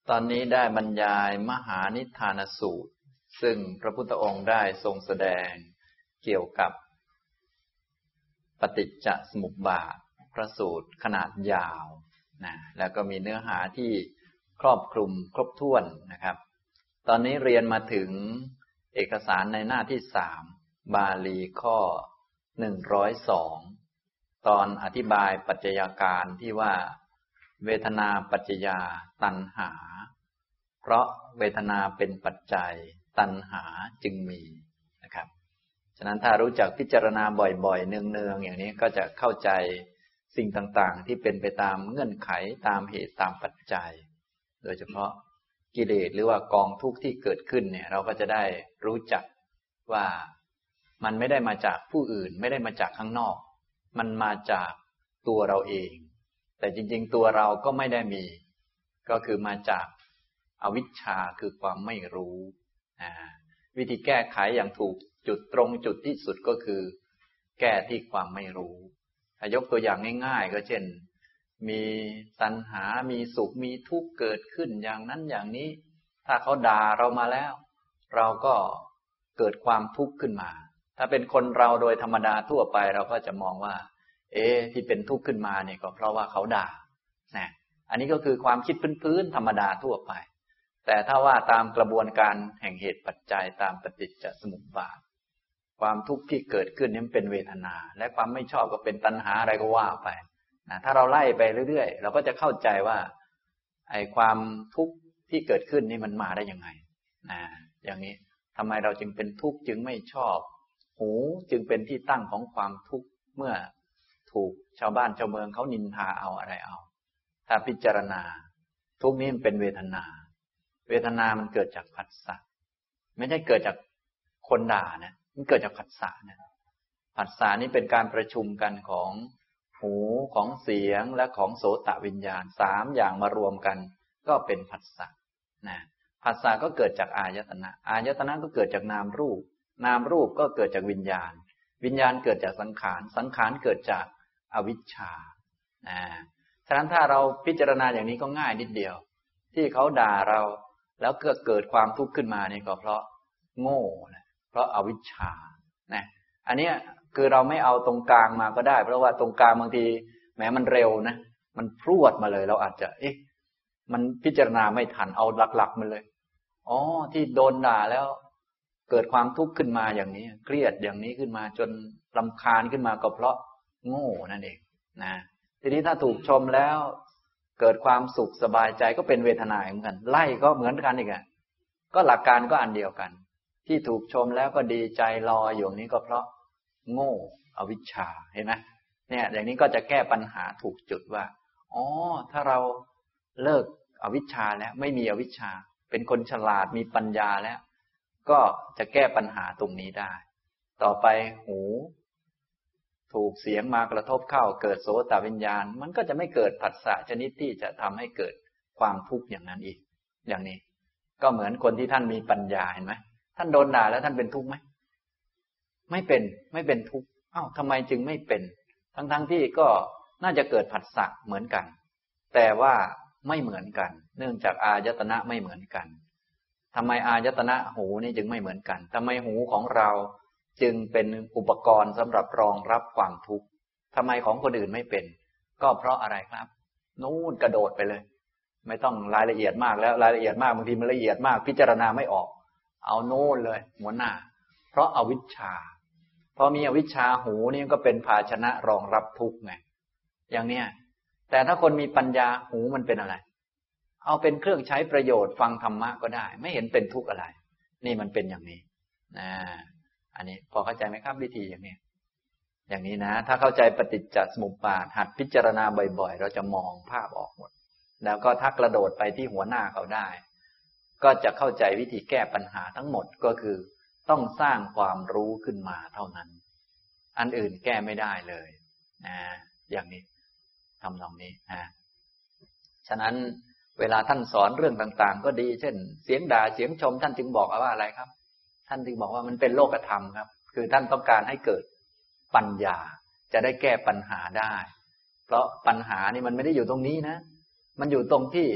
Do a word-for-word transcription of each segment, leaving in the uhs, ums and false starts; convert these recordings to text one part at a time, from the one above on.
ตอนนี้ได้บรรยายมหานิทานสูตรซึ่งพระพุทธองค์ได้ทรงแสดงเกี่ยวกับปฏิจจสมุปบาทพระสูตรขนาดยาวนะแล้วก็มีเนื้อหาที่ครอบคลุมครบถ้วนนะครับตอนนี้เรียนมาถึงเอกสารในหน้าที่สามบาลีข้อหนึ่งร้อยสองตอนอธิบายปัจจัยการที่ว่าเวทนาปัจจยาตัณหาเพราะเวทนาเป็นปัจจัยตัณหาจึงมีนะครับฉะนั้นถ้ารู้จักพิจารณาบ่อยๆเนืองๆอย่างนี้ก็จะเข้าใจสิ่งต่างๆที่เป็นไปตามเงื่อนไขตามเหตุตามปัจจัยโดยเฉพาะกิเลสหรือว่ากองทุกข์ที่เกิดขึ้นเนี่ยเราก็จะได้รู้จักว่ามันไม่ได้มาจากผู้อื่นไม่ได้มาจากข้างนอกมันมาจากตัวเราเองแต่จริงๆตัวเราก็ไม่ได้มีก็คือมาจากอวิชชาคือความไม่รู้วิธีแก้ไขอย่างถูกจุดตรงจุดที่สุดก็คือแก้ที่ความไม่รู้ถ้ายกตัวอย่างง่ายๆก็เช่นมีตัณหามีสุขมีทุกข์เกิดขึ้นอย่างนั้นอย่างนี้ถ้าเขาด่าเรามาแล้วเราก็เกิดความทุกข์ขึ้นมาถ้าเป็นคนเราโดยธรรมดาทั่วไปเราก็จะมองว่าเอ๊ะที่เป็นทุกข์ขึ้นมาเนี่ยก็เพราะว่าเขาด่านะอันนี้ก็คือความคิดพื้นๆธรรมดาทั่วไปแต่ถ้าว่าตามกระบวนการแห่งเหตุปัจจัยตามปฏิจจสมุปบาทความทุกข์ที่เกิดขึ้นนี้เป็นเวทนาและความไม่ชอบก็เป็นตัณหาอะไรก็ว่าไปนะถ้าเราไล่ไปเรื่อยๆเราก็จะเข้าใจว่าไอ้ความทุกข์ที่เกิดขึ้นนี่มันมาได้ยังไงนะอย่างนี้ทำไมเราจึงเป็นทุกข์จึงไม่ชอบหูจึงเป็นที่ตั้งของความทุกข์เมื่อถูกชาวบ้านชาวเมืองเขานินทาเอาอะไรเอาถ้าพิจารณาทุกข์นี้มันเป็นเวทนาเวทนามันเกิดจากผัสสะไม่ได้เกิดจากคนด่านะมันเกิดจากผัสสะนะผัสสะนี้เป็นการประชุมกันของหูของเสียงและของโสตวิญญาณสามอย่างมารวมกันก็เป็นผัสสะนะผัสสะก็เกิดจากอายตนะอายตนะก็เกิดจากนามรูปนามรูปก็เกิดจากวิญญาณวิญญาณเกิดจากสังขารสังขารเกิดจากอวิชชานะฉะนั้นถ้าเราพิจารณาอย่างนี้ก็ง่ายนิดเดียวที่เขาด่าเราแล้วก็เกิดความทุกข์ขึ้นมานี่ก็เพราะโง่นะเพราะอวิชชานะอันนี้คือเราไม่เอาตรงกลางมาก็ได้เพราะว่าตรงกลางบางทีแม้มันเร็วนะมันพรวดมาเลยเราอาจจะเอ๊ะมันพิจารณาไม่ทันเอาหลักๆมันเลยอ๋อที่โดนด่าแล้วเกิดความทุกข์ขึ้นมาอย่างนี้เครียดอย่างนี้ขึ้นมาจนรำคาญขึ้นมาก็เพราะโง่นั่นเองนะทีนี้ถ้าถูกชมแล้วเกิดความสุขสบายใจก็เป็นเวทนาเหมือนกันไล่ก็เหมือนกันอีกอ่ะก็หลักการก็อันเดียวกันที่ถูกชมแล้วก็ดีใจรออยู่นี้ก็เพราะโง่อวิชชาเห็นไหมเนี่ยอย่างนี้ก็จะแก้ปัญหาถูกจุดว่าอ๋อถ้าเราเลิกอวิชชาแล้วไม่มีอวิชชาเป็นคนฉลาดมีปัญญาแล้วก็จะแก้ปัญหาตรงนี้ได้ต่อไปหูถูกเสียงมากระทบเข้าเกิดโสตวิญญาณมันก็จะไม่เกิดผัสสะชนิดที่จะทำให้เกิดความทุกข์อย่างนั้นอีกอย่างนี้ก็เหมือนคนที่ท่านมีปัญญาเห็นไหมท่านโดนด่าแล้วท่านเป็นทุกข์ไหมไม่เป็นไม่เป็นทุกข์อ้าวทำไมจึงไม่เป็นทั้งๆที่ก็น่าจะเกิดผัสสะเหมือนกันแต่ว่าไม่เหมือนกันเนื่องจากอายตนะไม่เหมือนกันทำไมอายตนะหูนี่จึงไม่เหมือนกันทำไมหูของเราจึงเป็นอุปกรณ์สำหรับรองรับความทุกข์ทำไมของคนอื่นไม่เป็นก็เพราะอะไรครับนู่นกระโดดไปเลยไม่ต้องรายละเอียดมากแล้วรายละเอียดมากบางทีมันละเอียดมากพิจารณาไม่ออกเอาโน่นเลยหัวหน้าเพราะอวิชชาพอมีอวิชชาหูนี่ก็เป็นภาชนะรองรับทุกข์ไงอย่างเนี้ยแต่ถ้าคนมีปัญญาหูมันเป็นอะไรเอาเป็นเครื่องใช้ประโยชน์ฟังธรรมะก็ได้ไม่เห็นเป็นทุกข์อะไรนี่มันเป็นอย่างนี้นะอันนี้พอเข้าใจไหมครับวิธีอย่างนี้อย่างนี้นะถ้าเข้าใจปฏิจจสมุปบาทหัดพิจารณาบ่อยๆเราจะมองภาพออกหมดแล้วก็ถ้ากระโดดไปที่หัวหน้าเขาได้ก็จะเข้าใจวิธีแก้ปัญหาทั้งหมดก็คือต้องสร้างความรู้ขึ้นมาเท่านั้นอันอื่นแก้ไม่ได้เลยนะอย่างนี้ทำตรงนี้นะฉะนั้นเวลาท่านสอนเรื่องต่างๆก็ดีเช่นเสียงด่าเสียงชมท่านจึงบอกว่าอะไรครับท่านจึงบอกว่ามันเป็นโลกธรรมครับคือท่านต้องการให้เกิดปัญญาจะได้แก้ปัญหาได้เพราะปัญหานี่มันไม่ได้อยู่ตรงนี้นะมันอยู่ตรงที่พ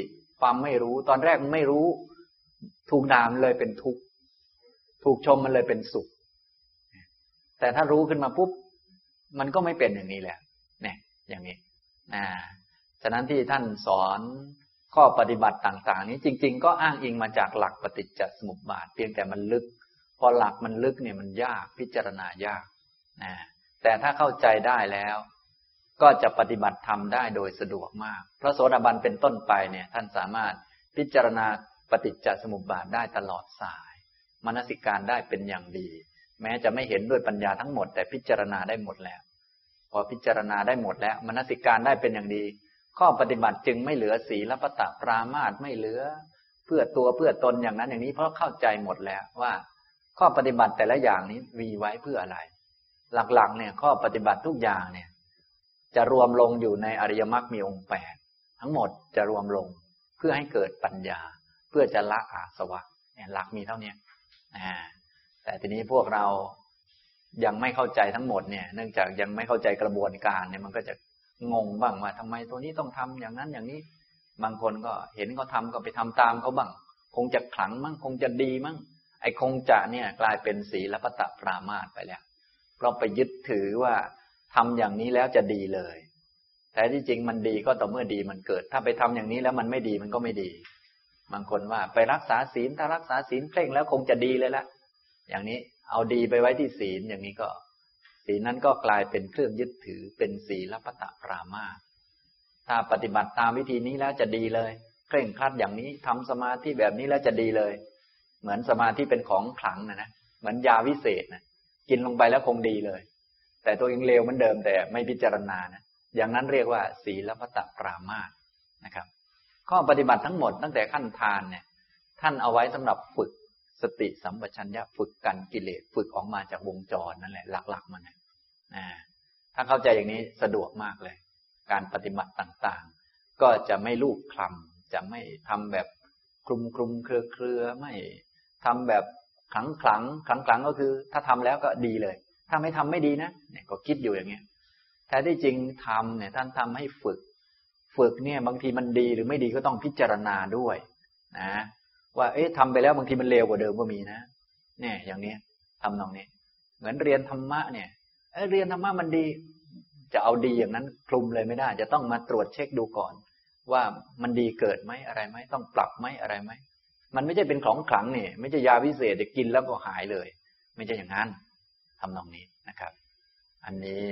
ความไม่รู้ตอนแรกมันไม่รู้ถูกด่ามันเลยเป็นทุกข์ถูกชมมันเลยเป็นสุขแต่ถ้ารู้ขึ้นมาปุ๊บมันก็ไม่เป็นอย่างนี้แหละเนี่ยอย่างนี้นะฉะนั้นที่ท่านสอนข้อปฏิบัติต่างๆนี้จริงๆก็อ้างอิงมาจากหลักปฏิจจสมุปบาทเพียงแต่มันลึกพอหลักมันลึกเนี่ยมันยากพิจารณายากนะแต่ถ้าเข้าใจได้แล้วก็จะปฏิบัติธรรมได้โดยสะดวกมากพระโสดาบันเป็นต้นไปเนี่ยท่านสามารถพิจารณาปฏิจจสมุปบาทได้ตลอดสายมนสิการได้เป็นอย่างดีแม้จะไม่เห็นด้วยปัญญาทั้งหมดแต่พิจารณาได้หมดแล้วพอพิจารณาได้หมดแล้วมนสิการได้เป็นอย่างดีข้อปฏิบัติจึงไม่เหลือศีลปตปรามาสไม่เหลือเพื่อตัวเพื่อตนอย่างนั้นอย่างนี้เพราะเข้าใจหมดแล้วว่าข้อปฏิบัติแต่ละอย่างนี้มีไว้เพื่ออะไรหลักๆเนี่ยข้อปฏิบัติทุกอย่างเนี่ยจะรวมลงอยู่ในอริยมรรคมีองค์แปดทั้งหมดจะรวมลงเพื่อให้เกิดปัญญาเพื่อจะละอาสวะเนี่ยหลักมีเท่านี้อ่าแต่ทีนี้พวกเรายังไม่เข้าใจทั้งหมดเนี่ยเนื่องจากยังไม่เข้าใจกระบวนการเนี่ยมันก็จะงงบ้างว่าทำไมตัวนี้ต้องทำอย่างนั้นอย่างนี้บางคนก็เห็นเขาทำก็ไปทำตามเขาบ้างคงจะขลังมั้งคงจะดีมั้งไอ้คงจะเนี่ยกลายเป็นศีลปตปรามาสไปแล้วเพราะไปยึดถือว่าทำอย่างนี้แล้วจะดีเลยแต่ที่จริงมันดีก็ต่อเมื่อดีมันเกิดถ้าไปทำอย่างนี้แล้วมันไม่ดีมันก็ไม่ดีบางคนว่าไปรักษาศีลถ้ารักษาศีลเคร่งแล้วคงจะดีเลยละอย่างนี้เอาดีไปไว้ที่ศีลอย่างนี้ก็ศีลนั้นก็กลายเป็นเครื่องยึดถือเป็นศีลปตปรามาสถ้าปฏิบัติตามวิธีนี้แล้วจะดีเลยเคร่งครัดอย่างนี้ทำสมาธิแบบนี้แล้วจะดีเลยเหมือนสมาธิเป็นของขลังนะนะเหมือนยาวิเศษนะกินลงไปแล้วคงดีเลยแต่ตัวเองเลวเหมือนเดิมแต่ไม่พิจารณานะอย่างนั้นเรียกว่าศีลปตปรามาสนะครับข้อปฏิบัติทั้งหมดตั้งแต่ขั้นทานเนี่ยท่านเอาไว้สำหรับฝึกสติสัมปชัญญะฝึกกันกิเลสฝึกออกมาจากวงจรนั่นแหละหลักๆมันนะถ้าเข้าใจอย่างนี้สะดวกมากเลยการปฏิบัติต่างๆก็จะไม่ลูกคลำจะไม่ทำแบบคลุมคลุมเครือเครือไม่ทำแบบขลังขลังขลังขลังก็คือถ้าทำแล้วก็ดีเลยถ้าไม่ทำไม่ดีนะเนี่ยก็คิดอยู่อย่างเงี้ยแท้ที่จริงทำเนี่ยท่านทำให้ฝึกฝึกเนี่ยบางทีมันดีหรือไม่ดีก็ต้องพิจารณาด้วยนะว่าเอ๊ะทำไปแล้วบางทีมันเลวกว่าเดิมก็มีนะเนี่ยอย่างนี้ทำตรงนี้เหมือนเรียนธรรมะเนี่ยเอ้ยเรียนธรรมะมันดีจะเอาดีอย่างนั้นคลุมเลยไม่ได้จะต้องมาตรวจเช็คดูก่อนว่ามันดีเกิดไหมอะไรไหมต้องปรับไหมอะไรไหมมันไม่ใช่เป็นของขลังเนี่ยไม่ใช่ยาวิเศษจะกินแล้วก็หายเลยไม่ใช่อย่างนั้นทำตรงนี้นะครับอันนี้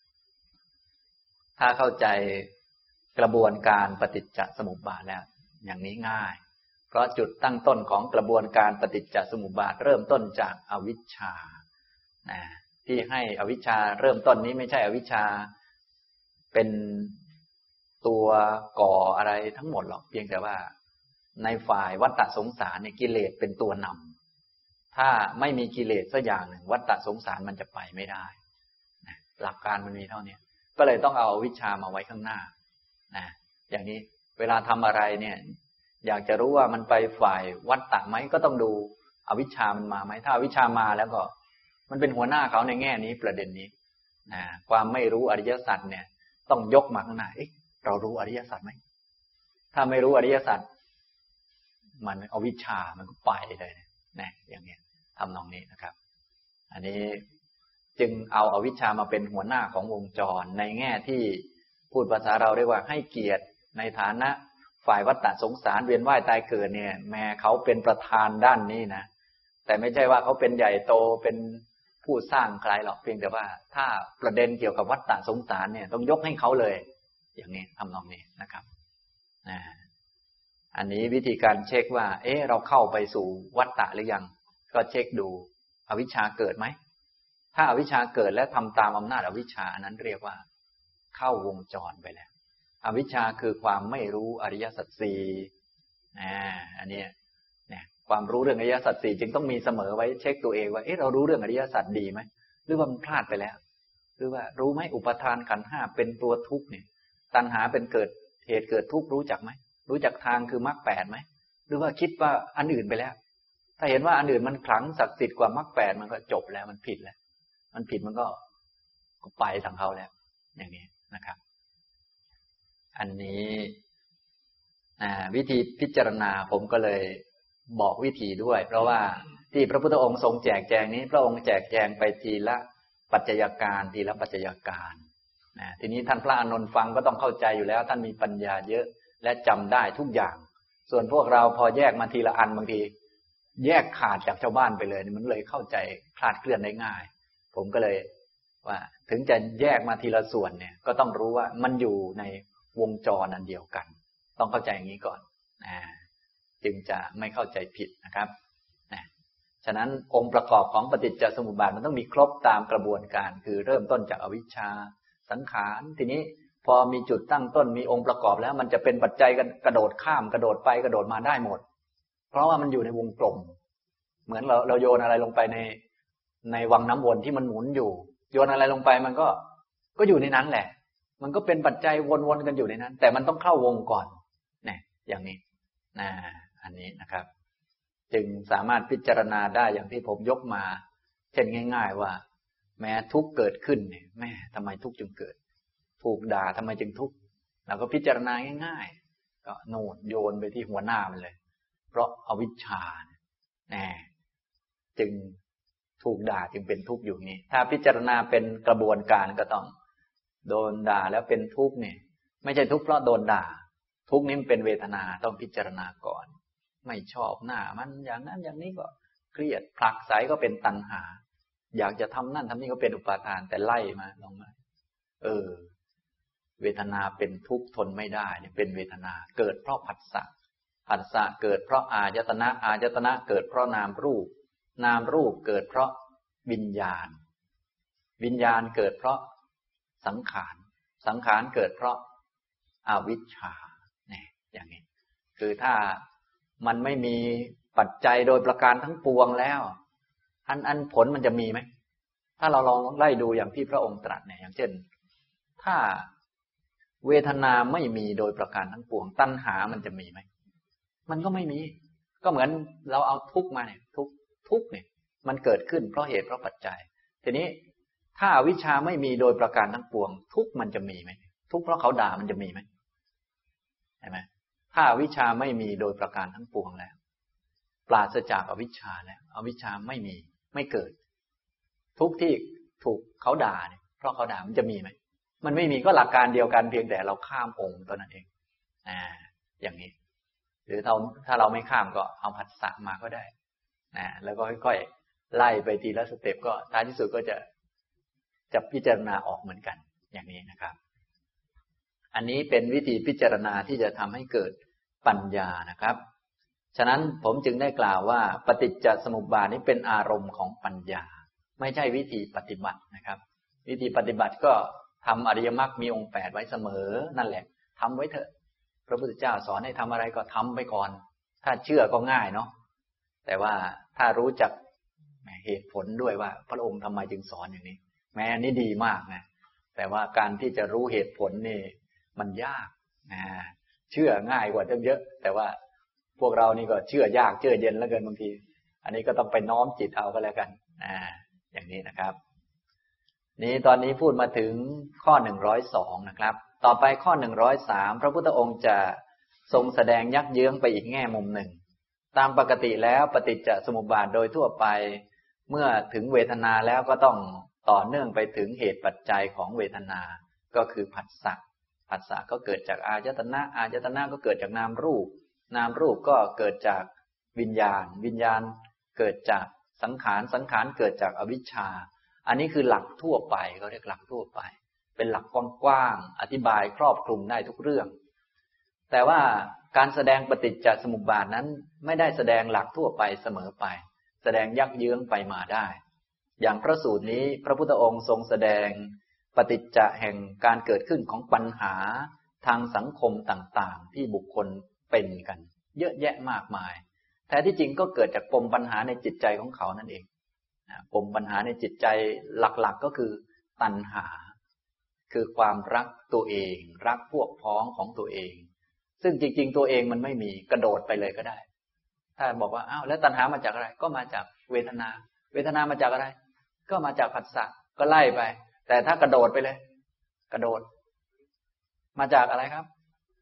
ถ้าเข้าใจกระบวนการปฏิจจสมุปบาทแล้วอย่างนี้ง่ายเพราะจุดตั้งต้นของกระบวนการปฏิจจสมุปบาทเริ่มต้นจากอวิชชานะที่ให้อวิชชาเริ่มต้นนี้ไม่ใช่อวิชชาเป็นตัวก่ออะไรทั้งหมดหรอกเพียงแต่ว่าในฝ่ายวัฏฏะสงสารเนี่ยกิเลสเป็นตัวนำถ้าไม่มีกิเลสสักอย่างหนึ่งวัฏฏะสงสารมันจะไปไม่ได้นะหลักการมันมีเท่านี้ก็เลยต้องเอาอวิชชามาไว้ข้างหน้านะอย่างนี้เวลาทำอะไรเนี่ยอยากจะรู้ว่ามันไปฝ่ายวัฏฏะไหมก็ต้องดูอวิชชามันมาไหมถ้าอวิชชามาแล้วก็มันเป็นหัวหน้าเขาในแง่นี้ประเด็นนี้นะความไม่รู้อริยสัจเนี่ยต้องยกมาข้างหน้าเอ๊ะเรารู้อริยสัจไหมถ้าไม่รู้อริยสัจมันอวิชชามันก็ไปเลยนะอย่างนี้ทำนองนี้นะครับอันนี้จึงเอาอวิชชามาเป็นหัวหน้าของวงจรในแง่ที่พูดภาษาเราเรียกว่าให้เกียรติในฐานะฝ่ายวัฏฏะสงสารเวียนว่ายตายเกิดเนี่ยแม้เขาเป็นประธานด้านนี้นะแต่ไม่ใช่ว่าเขาเป็นใหญ่โตเป็นผู้สร้างใครหรอกเพียงแต่ว่าถ้าประเด็นเกี่ยวกับวัฏฏะสงสารเนี่ยต้องยกให้เขาเลยอย่างนี้ทำนองนี้นะครับอันนี้วิธีการเช็คว่าเอ๊ะเราเข้าไปสู่วัฏฏะหรือยังก็เช็คดูอวิชชาเกิดไหมถ้าอวิชชาเกิดและทำตามอำนาจอวิชชานั้นเรียกว่าเข้าวงจรไปแล้วอวิชชาคือความไม่รู้อริยสัจสี่อ่าอันนี้เนี่ยความรู้เรื่องอริยสัจสี่จึงต้องมีเสมอไว้เช็คตัวเองว่าเอ๊ะเรารู้เรื่องอริยสัจดีไหมหรือว่ามันพลาดไปแล้วหรือว่ารู้ไหมอุปทานขันธ์ห้าเป็นตัวทุกข์เนี่ยตัณหาเป็นเกิดเหตุเกิดทุกข์รู้จักไหมรู้จักทางคือมรรคแปดไหมหรือว่าคิดว่าอันอื่นไปแล้วถ้าเห็นว่าอันอื่นมันขลังศักดิ์สิทธิ์กว่ามรรคแปดมันก็จบแล้วมันผิดแล้วมันผิดมันก็ก็ไปทางเขาแล้วอย่างนี้นะครับอันนี้วิธีพิจารณาผมก็เลยบอกวิธีด้วย เพราะว่าที่พระพุทธองค์ทรงแจกแจงนี้พระองค์แจกแจงไปทีละปัจจัยการทีละปัจจัยการนะทีนี้ท่านพระอานนท์ฟังก็ต้องเข้าใจอยู่แล้วท่านมีปัญญาเยอะและจำได้ทุกอย่างส่วนพวกเราพอแยกมาทีละอันบางทีแยกขาดจากชาวบ้านไปเลยมันเลยเข้าใจคลาดเคลื่อนได้ง่ายผมก็เลยว่าถึงจะแยกมาทีละส่วนเนี่ยก็ต้องรู้ว่ามันอยู่ในวงจรอันเดียวกันต้องเข้าใจอย่างนี้ก่อนนะจึงจะไม่เข้าใจผิดนะครับนะฉะนั้นองค์ประกอบของปฏิจจสมุปบาทมันต้องมีครบตามกระบวนการคือเริ่มต้นจากอวิชชาสังขารทีนี้พอมีจุดตั้งต้นมีองค์ประกอบแล้วมันจะเป็นปัจจัยกันกระโดดข้ามกระโดดไปกระโดดมาได้หมดเพราะว่ามันอยู่ในวงกลมเหมือนเราเราโยนอะไรลงไปในในวังน้ำวนที่มันหมุนอยู่โยนอะไรลงไปมันก็ก็อยู่ในนั้นแหละมันก็เป็นปัจจัยวนๆกันอยู่ในนั้นแต่มันต้องเข้าวงก่อนเนี่ยอย่างนี้นะอันนี้นะครับจึงสามารถพิจารณาได้อย่างที่ผมยกมาเช่นง่ายๆว่าแม้ทุกข์เกิดขึ้นเนี่ยแม่ทำไมทุกข์จึงเกิดถูกด่าทำไมจึงทุกข์เราก็พิจารณาง่ายๆก็โน่นโยนไปที่หัวหน้ามันเลยเพราะอวิชชาแน่จึงถูกด่าจึงเป็นทุกข์อยู่นี้ถ้าพิจารณาเป็นกระบวนการก็ต้องโดนด่าแล้วเป็นทุกข์เนี่ยไม่ใช่ทุกข์เพราะโดนด่าทุกข์นี้มันเป็นเวทนาต้องพิจารณาก่อนไม่ชอบหน้ามันอย่างนั้นอย่างนี้ก็เครียดผลักไสก็เป็นตัณหาอยากจะทำนั่นทำนี่ก็เป็นอุปาทานแต่ไล่มาลงมาเออเวทนาเป็นทุกข์ทนไม่ได้เนี่ยเป็นเวทนาเกิดเพราะผัสสะผัสสะเกิดเพราะอายตนะอายตนะเกิดเพราะนามรูปนามรูปเกิดเพราะวิญญาณวิญญาณเกิดเพราะสังขารสังขารเกิดเพราะอวิชชาเนี่ยอย่างนี้คือถ้ามันไม่มีปัจจัยโดยประการทั้งปวงแล้วอันอันผลมันจะมีไหมถ้าเราลองไล่ดูอย่างที่พระองค์ตรัสเนี่ยอย่างเช่นถ้าเวทนาไม่มีโดยประการทั้งปวงตัณหามันจะมีไหมมันก็ไม่มีก็เหมือนเราเอาทุกข์มาเนี่ยทุกทุกข์เนี่ยมันเกิดขึ้นเพราะเหตุเพราะปัจจัยทีนี้ถ้าอวิชชาไม่มีโดยประการทั้งปวงทุกข์มันจะมีไหมทุกข์เพราะเขาด่ามันจะมีไหมใช่ไหมถ้าอวิชชาไม่มีโดยประการทั้งปวงแล้วปราศจากอวิชชาแล้วอวิชชาไม่มีไม่เกิดทุกข์ที่ถูกเขาด่าเนี่ยเพราะเขาด่ามันจะมีไหมมันไม่มีก็หลักการเดียวกันเพียงแต่เราข้ามองค์ตัวนั้นเองอ่าอย่างนี้หรือถ้าถ้าเราไม่ข้ามก็เอาผัสสะมาก็ได้นะแล้วก็ค่อยๆไล่ไปทีละสเต็ปก็ท้ายที่สุดก็จะจะพิจารณาออกเหมือนกันอย่างนี้นะครับอันนี้เป็นวิธีพิจารณาที่จะทำให้เกิดปัญญานะครับฉะนั้นผมจึงได้กล่าวว่าปฏิจจสมุปบาทนี้เป็นอารมณ์ของปัญญาไม่ใช่วิธีปฏิบัตินะครับวิธีปฏิบัติก็ทำอริยมรรคมีองค์แปดไว้เสมอนั่นแหละทำไว้เถอะพระพุทธเจ้าสอนให้ทำอะไรก็ทำไปก่อนถ้าเชื่อก็ง่ายเนาะแต่ว่าถ้ารู้จักเหตุผลด้วยว่าพระองค์ทำไมจึงสอนอย่างนี้แม้อันนี้ดีมากนะแต่ว่าการที่จะรู้เหตุผลนี่มันยากนะเชื่อง่ายกว่าเยอะแต่ว่าพวกเรานี่ก็เชื่อยากเชื่อเย็นแล้วเกินบางทีอันนี้ก็ต้องไปน้อมจิตเอาก็แล้วกันอ่าอย่างนี้นะครับนี้ตอนนี้พูดมาถึงข้อหนึ่งร้อยสองนะครับต่อไปข้อหนึ่งร้อยสามพระพุทธองค์จะทรงแสดงยักเยื้องไปอีกแง่มุมหนึ่งตามปกติแล้วปฏิจจสมุปบาทโดยทั่วไปเมื่อถึงเวทนาแล้วก็ต้องต่อเนื่องไปถึงเหตุปัจจัยของเวทนาก็คือผัสสะผัสสะก็เกิดจากอายตนะอายตนะก็เกิดจากนามรูปนามรูปก็เกิดจากวิญญาณวิญญาณเกิดจากสังขารสังขารเกิดจากอวิชชาอันนี้คือหลักทั่วไปเขาเรียกหลักทั่วไปเป็นหลักกว้างๆอธิบายครอบคลุมได้ทุกเรื่องแต่ว่าการแสดงปฏิจจสมุปบาทนั้นไม่ได้แสดงหลักทั่วไปเสมอไปแสดงยักเยื้องไปมาได้อย่างพระสูตรนี้พระพุทธองค์ทรงแสดงปฏิจจะแห่งการเกิดขึ้นของปัญหาทางสังคมต่างๆที่บุคคลเป็นกันเยอะแยะมากมายแท้ที่จริงก็เกิดจากปมปัญหาในจิตใจของเขานั่นเองปมปัญหาในจิตใจหลักๆก็คือตัณหาคือความรักตัวเองรักพวกพ้องของตัวเองซึ่งจริงๆตัวเองมันไม่มีกระโดดไปเลยก็ได้ถ้าบอกว่าอ้าวแล้วตัณหามาจากอะไรก็มาจากเวทนาเวทนามาจากอะไรก็มาจากผัสสะก็ไล่ไปแต่ถ้ากระโดดไปเลยกระโดดมาจากอะไรครับ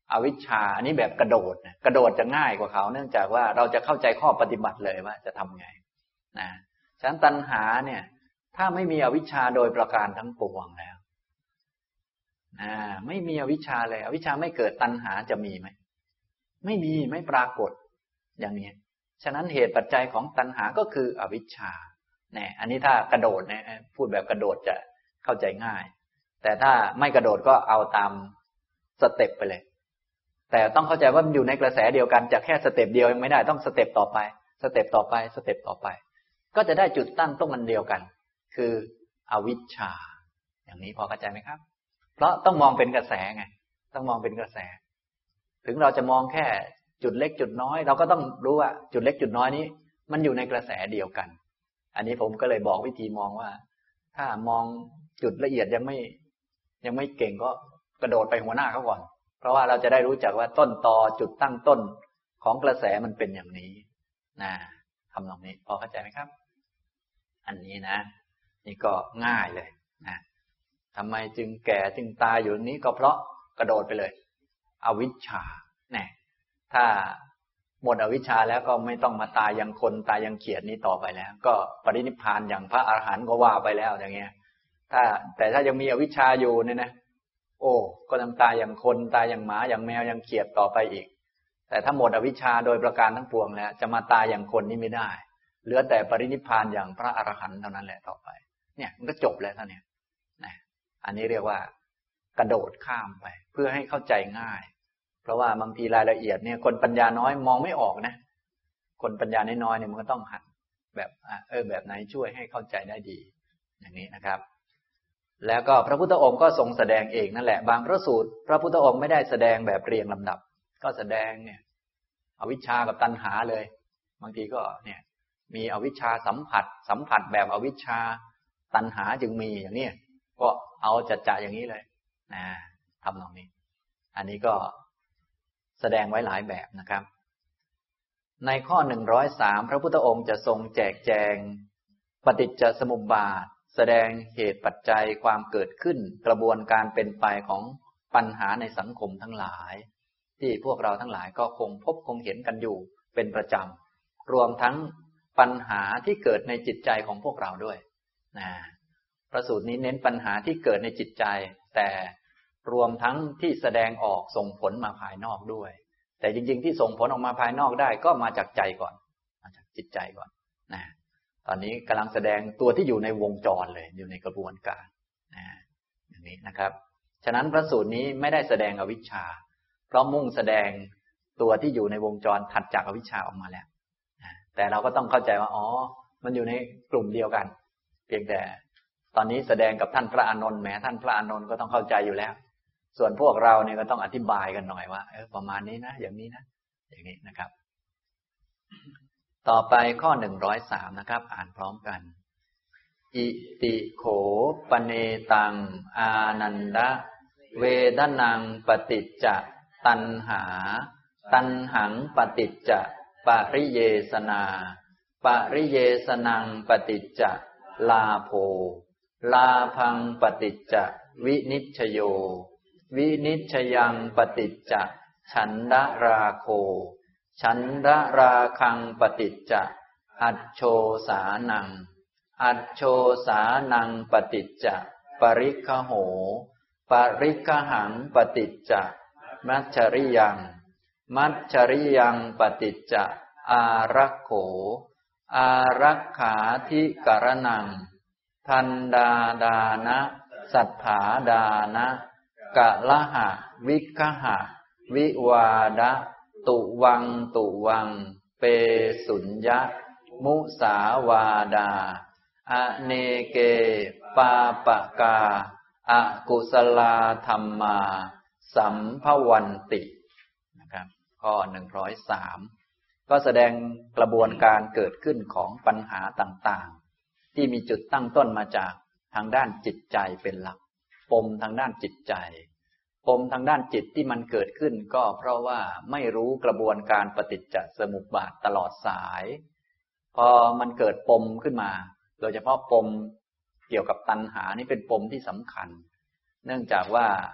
อวิชชาอันนี้แบบกระโดดนะกระโดดจะง่ายกว่าเขาเนื่องจากว่าเราจะเข้าใจข้อปฏิบัติเลยว่าจะทำไงนะฉะนั้นตัณหาเนี่ยถ้าไม่มีอวิชชาโดยประการทั้งปวงแล้วอ่าไม่มีอวิชชาเลยอวิชชาไม่เกิดตัณหาจะมีไหมไม่มีไม่ปรากฏอย่างนี้ฉะนั้นเหตุปัจจัยของตัณหาก็คืออวิชชาเนี่ยอันนี้ถ้ากระโดดเนี่ยพูดแบบกระโดดจะเข้าใจง่ายแต่ถ้าไม่กระโดดก็เอาตามสเต็ปไปเลยแต่ต้องเข้าใจว่ามันอยู่ในกระแสเดียวกันจะแค่สเต็ปเดียวยังไม่ได้ต้องสเต็ปต่อไปสเต็ปต่อไปสเต็ปต่อไปก็จะได้จุดตั้งต้นมันเดียวกันคืออวิชชาอย่างนี้พอเข้าใจไหมครับเพราะต้องมองเป็นกระแสไงต้องมองเป็นกระแสถึงเราจะมองแค่จุดเล็กจุดน้อยเราก็ต้องรู้ว่าจุดเล็กจุดน้อยนี้มันอยู่ในกระแสเดียวกันอันนี้ผมก็เลยบอกวิธีมองว่าถ้ามองจุดละเอียดยังไม่ยังไม่เก่งก็กระโดดไปหัวหน้าเขาก่อนเพราะว่าเราจะได้รู้จักว่าต้นตอจุดตั้งต้นของกระแสมันเป็นอย่างนี้นะทำตรงนี้พอเข้าใจไหมครับอันนี้นะนี่ก็ง่ายเลยนะทำไมจึงแก่จึงตายอยู่ตรงนี้ก็เพราะกระโดดไปเลยอวิชชาเนี่ยถ้าหมดอวิชชาแล้วก็ไม่ต้องมาตายยังคนตายยังเขียดนี้ต่อไปแล้วก็ปรินิพพานอย่างพระอรหันต์ก็ว่าไปแล้วอย่างเงี้ยถ้าแต่ถ้ายังมีอวิชชาอยู่เนี่ยนะโอ้ก็ต้องตายอย่างคนตายอย่างหมาอย่างแมวอย่างเขียดต่อไปอีกแต่ถ้าหมดอวิชชาโดยประการทั้งปวงแล้วจะมาตายอย่างคนนี่ไม่ได้เหลือแต่ปรินิพพานอย่างพระอรหันต์เท่านั้นแหละต่อไปเนี่ยมันก็จบแล้วท่านเนี่ยนะอันนี้เรียกว่ากระโดดข้ามไปเพื่อให้เข้าใจง่ายเพราะว่าบางทีรายละเอียดเนี่ยคนปัญญาน้อยมองไม่ออกนะคนปัญญาน้อยๆเนี่ยมันก็ต้องหัดแบบเออแบบไหนช่วยให้เข้าใจได้ดีอย่างนี้นะครับแล้วก็พระพุทธองค์ก็ทรงแสดงเองนั่นแหละบางพระสูตรพระพุทธองค์ไม่ได้แสดงแบบเรียงลำดับก็แสดงเนี่ยอวิชชากับตัณหาเลยบางทีก็เนี่ยมีอวิชชาสัมผัสสัมผัสแบบอวิชชาตัณหาจึงมีอย่างนี้ก็เอาจัดจ่าอย่างนี้เลยนะทำตรงนี้อันนี้ก็แสดงไว้หลายแบบนะครับในข้อหนึ่งร้อยสามพระพุทธองค์จะทรงแจกแจงปฏิจจสมุปบาทแสดงเหตุปัจจัยความเกิดขึ้นกระบวนการเป็นไปของปัญหาในสังคมทั้งหลายที่พวกเราทั้งหลายก็คงพบคงเห็นกันอยู่เป็นประจำรวมทั้งปัญหาที่เกิดในจิตใจของพวกเราด้วยนะพระสูตรนี้เน้นปัญหาที่เกิดในจิตใจแต่รวมทั้งที่แสดงออกส่งผลมาภายนอกด้วยแต่จริงๆที่ส่งผลออกมาภายนอกได้ก็มาจากใจก่อนมาจากจิตใจก่อนนะตอนนี้กำลังแสดงตัวที่อยู่ในวงจรเลยอยู่ในกระบวนการนะอย่างนี้นะครับฉะนั้นพระสูตรนี้ไม่ได้แสดงอวิชชาเพราะมุ่งแสดงตัวที่อยู่ในวงจรถัดจากอวิชชาออกมาแล้วนะแต่เราก็ต้องเข้าใจว่าอ๋อมันอยู่ในกลุ่มเดียวกันเพียงแต่ตอนนี้แสดงกับท่านพระอานนท์แม้ท่านพระอานนท์ก็ต้องเข้าใจอยู่แล้วส่วนพวกเราเนี่ยก็ต้องอธิบายกันหน่อยว่าเออประมาณนี้นะอย่างนี้นะอย่างนี้นะครับต่อไปข้อหนึ่งร้อยสามนะครับอ่านพร้อมกันอิติโขปเนตังอานันดะเวทนังปฏิจจตัณหาตัณหังปฏิจจปริเยสนาปริเยสนังปฏิจจลาโภลาภังปฏิจจวินิชโยวินิชยังปฏิจจฉันดราโคฉันดราคังปฏิจจอัจโชสานังอัจโชสานังปฏิจจปริคโหปริคหังปฏิจจมัจฉริยังมัจฉริยังปฏิจจอารักโขอารักขาธิกรณังทันดาดานะสัทธาดานะกะละหะวิคหะวิวาดะตุวังตุวังเปสุญญะมุสาวาดาอเนเกปาปะกาอกุศลธัมมาสัมภวันตินะครับข้อหนึ่งร้อยสามก็แสดงกระบวนการเกิดขึ้นของปัญหาต่างๆที่มีจุดตั้งต้นมาจากทางด้านจิตใจเป็นหลักปมทางด้านจิตใจปมทางด้านจิตที่มันเกิดขึ้นก็เพราะว่าไม่รู้กระบวนการปฏิจจสมุปบาทตลอดสายพอมันเกิดปมขึ้นมาโดยเฉพาะปมเกี่ยวกับตัณหานี่เป็นปมที่สำคัญเนื่องจากว่า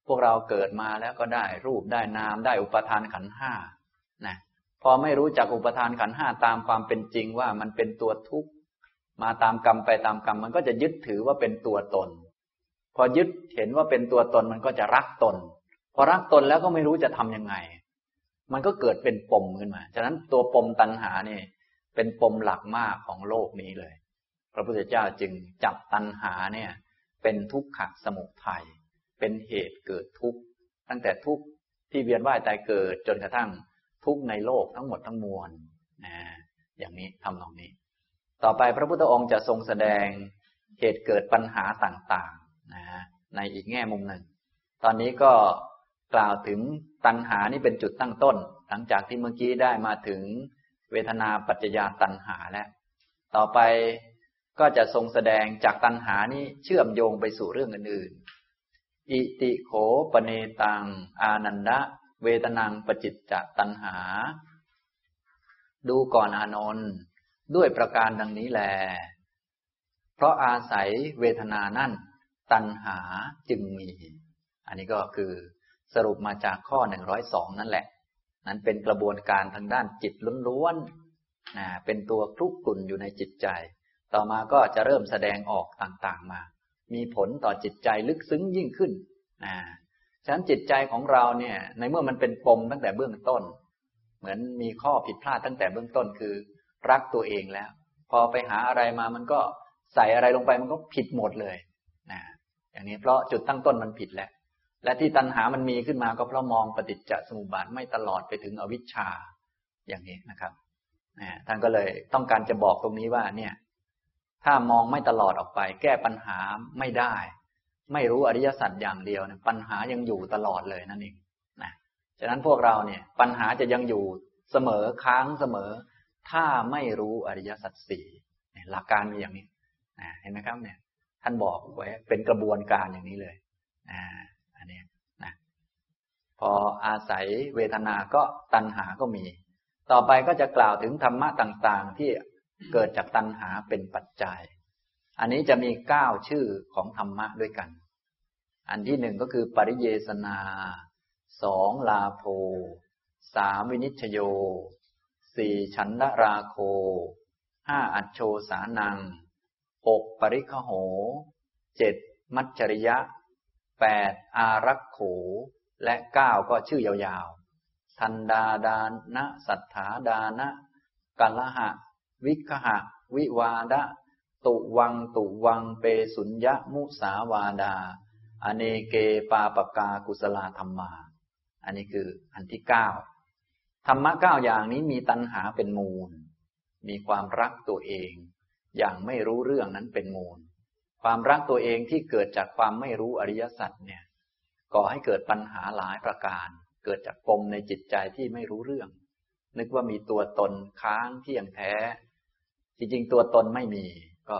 พวกเราเกิดมาแล้วก็ได้รูปได้นามได้อุปทานขันธ์ห้านะพอไม่รู้จักอุปทานขันธ์ห้าตามความเป็นจริงว่ามันเป็นตัวทุกข์มาตามกรรมไปตามกรรมมันก็จะยึดถือว่าเป็นตัวตนพอยึดเห็นว่าเป็นตัวตนมันก็จะรักตนพอรักตนแล้วก็ไม่รู้จะทำยังไงมันก็เกิดเป็นปมขึ้นมาฉะนั้นตัวปมตัณหานี่เป็นปมหลักมากของโลกนี้เลยพระพุทธเจ้าจึงจับตัณหาเนี่ยเป็นทุกขสมุทัยเป็นเหตุเกิดทุกข์ตั้งแต่ทุกข์ที่เวียนว่ายตายเกิดจนกระทั่งทุกข์ในโลกทั้งหมดทั้งมวลนะอย่างนี้ทำตรงนี้ต่อไปพระพุทธองค์จะทรงแสดงเหตุเกิดปัญหาต่างๆนะในอีกแง่มุมหนึ่งตอนนี้ก็กล่าวถึงตัณหานี่เป็นจุดตั้งต้นหลังจากที่เมื่อกี้ได้มาถึงเวทนาปัจจยาตัณหาแล้วต่อไปก็จะทรงแสดงจากตัณหานี้เชื่อมโยงไปสู่เรื่องอื่นๆอิติโขปเนตังอานันดะเวทนังปจิจจตัณหาดูก่อนอานนท์ด้วยประการดังนี้แลเพราะอาศัยเวทนานั่นตัณหาจึงมีอันนี้ก็คือสรุปมาจากข้อหนึ่งร้อยสองนั่นแหละนั้นเป็นกระบวนการทางด้านจิตล้วนๆนะเป็นตัวคลุกกลุ่นอยู่ในจิตใจต่อมาก็จะเริ่มแสดงออกต่างๆมามีผลต่อจิตใจลึกซึ้งยิ่งขึ้นนะฉะนั้นจิตใจของเราเนี่ยในเมื่อมันเป็นปมตั้งแต่เบื้องต้นเหมือนมีข้อผิดพลาดตั้งแต่เบื้องต้นคือรักตัวเองแล้วพอไปหาอะไรมามันก็ใส่อะไรลงไปมันก็ผิดหมดเลยนะอย่างนี้เพราะจุดตั้งต้นมันผิดแล้วและที่ตัณหามันมีขึ้นมาก็เพราะมองปฏิจจสมุปบาทไม่ตลอดไปถึงอวิชชาอย่างนี้นะครับท่านก็เลยต้องการจะบอกตรงนี้ว่าเนี่ยถ้ามองไม่ตลอดออกไปแก้ปัญหาไม่ได้ไม่รู้อริยสัจอย่างเดียวเนี่ยปัญหายังอยู่ตลอดเลยนั่นเองนะฉะนั้นพวกเราเนี่ยปัญหาจะยังอยู่เสมอค้างเสมอถ้าไม่รู้อริยสัจสี่หลักการมีอย่างนี้เห็นไหมครับเนี่ยท่านบอกไว้เป็นกระบวนการอย่างนี้เลยอันนี้นะพออาศัยเวทนาก็ตัณหาก็มีต่อไปก็จะกล่าวถึงธรรมะต่างๆที่เกิดจากตัณหาเป็นปัจจัยอันนี้จะมีเก้าชื่อของธรรมะด้วยกันอันที่หนึ่งก็คือปริเยสนาสองลาโภสามวินิจฉโยสี่ฉันทราโคห้าอัจโชสานังหกปริคโหเจ็ดมัจจริยะแปดอารักโขและเก้าก็ชื่อยาวๆทันดาดานะสัทธาดานะกัลหะวิคหะวิวาดะตุวังตุวังเปสุญญะมุสาวาดาอเนเกปาปกากุสลาธัมมาอันนี้คืออันที่เก้าธรรมะเก้าอย่างนี้มีตัณหาเป็นมูลมีความรักตัวเองอย่างไม่รู้เรื่องนั้นเป็นมูลความรักตัวเองที่เกิดจากความไม่รู้อริยสัจเนี่ยก่อให้เกิดปัญหาหลายประการเกิดจากปมในจิตใจที่ไม่รู้เรื่องนึกว่ามีตัวตนค้างเที่ยงแท้จริงๆตัวตนไม่มีก็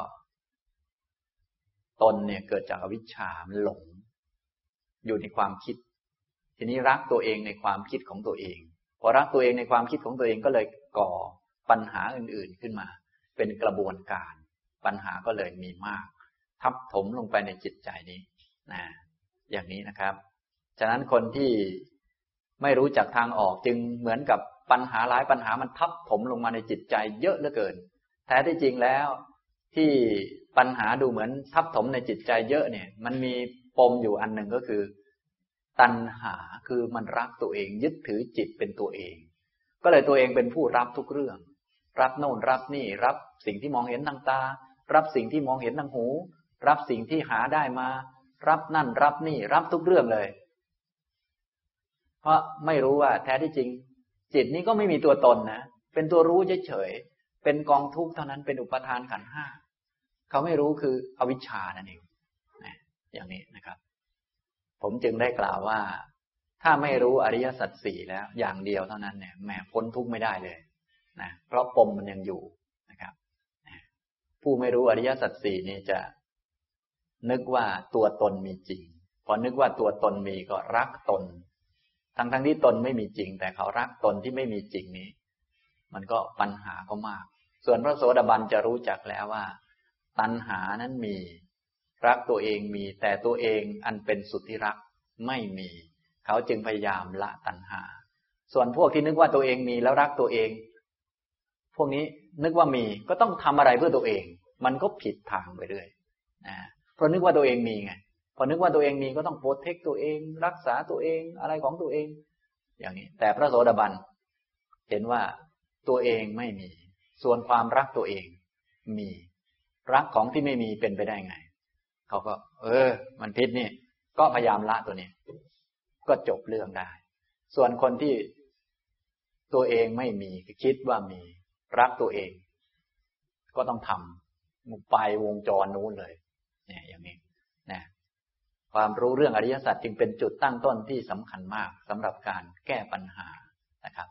ตนเนี่ยเกิดจากอวิชชามันหลงอยู่ในความคิดทีนี้รักตัวเองในความคิดของตัวเองพอรักตัวเองในความคิดของตัวเองก็เลยก่อปัญหาอื่นๆขึ้นมาเป็นกระบวนการปัญหาก็เลยมีมากทับถมลงไปในจิตใจนี้นะอย่างนี้นะครับฉะนั้นคนที่ไม่รู้จักทางออกจึงเหมือนกับปัญหาหลายปัญหามันทับถมลงมาในจิตใจเยอะเหลือเกินแท้ที่จริงแล้วที่ปัญหาดูเหมือนทับถมในจิตใจเยอะเนี่ยมันมีปมอยู่อันหนึ่งก็คือตัณหาคือมันรักตัวเองยึดถือจิตเป็นตัวเองก็เลยตัวเองเป็นผู้รับทุกเรื่องรับโน่นรับนี่รับสิ่งที่มองเห็นทางตารับสิ่งที่มองเห็นทางหูรับสิ่งที่หาได้มารับนั่นรับนี่รับทุกเรื่องเลยเพราะไม่รู้ว่าแท้ที่จริงจิตนี้ก็ไม่มีตัวตนนะเป็นตัวรู้เฉยๆเป็นกองทุกข์เท่านั้นเป็นอุปทานขันธ์ห้าเขาไม่รู้คืออวิชชานั่นเองนะอย่างนี้นะครับผมจึงได้กล่าวว่าถ้าไม่รู้อริยสัจสี่แล้วอย่างเดียวเท่านั้นเนี่ยแหมพ้นทุกข์ไม่ได้เลยนะเพราะปมมันยังอยู่นะครับผู้ไม่รู้อริยสัจสี่นี่จะนึกว่าตัวตนมีจริงพอนึกว่าตัวตนมีก็รักตนทั้งทั้งที่ตนไม่มีจริงแต่เขารักตนที่ไม่มีจริงนี้มันก็ปัญหาก็มากส่วนพระโสดาบันจะรู้จักแล้วว่าตัณหานั้นมีรักตัวเองมีแต่ตัวเองอันเป็นสุดที่รักไม่มีเขาจึงพยายามละตัณหาส่วนพวกที่นึกว่าตัวเองมีแล้วรักตัวเองพวกนี้นึกว่ามีก็ต้องทำอะไรเพื่อตัวเองมันก็ผิดทางไปเรื่อยนะเพราะนึกว่าตัวเองมีไงพอนึกว่าตัวเองมีก็ต้องโปรเทคตัวเองรักษาตัวเองอะไรของตัวเองอย่างนี้แต่พระโสดาบันเห็นว่าตัวเองไม่มีส่วนความรักตัวเองมีรักของที่ไม่มีเป็นไปได้ไงเขาก็เออมันผิดนี่ก็พยายามละตัวนี้ก็จบเรื่องได้ส่วนคนที่ตัวเองไม่มีคิดว่ามีรักตัวเองก็ต้องทำมุไปวงจรนู้นเลยเนี่ยอย่างนี้นะความรู้เรื่องอริยสัจจึงเป็นจุดตั้งต้นที่สำคัญมากสำหรับการแก้ปัญหานะครับ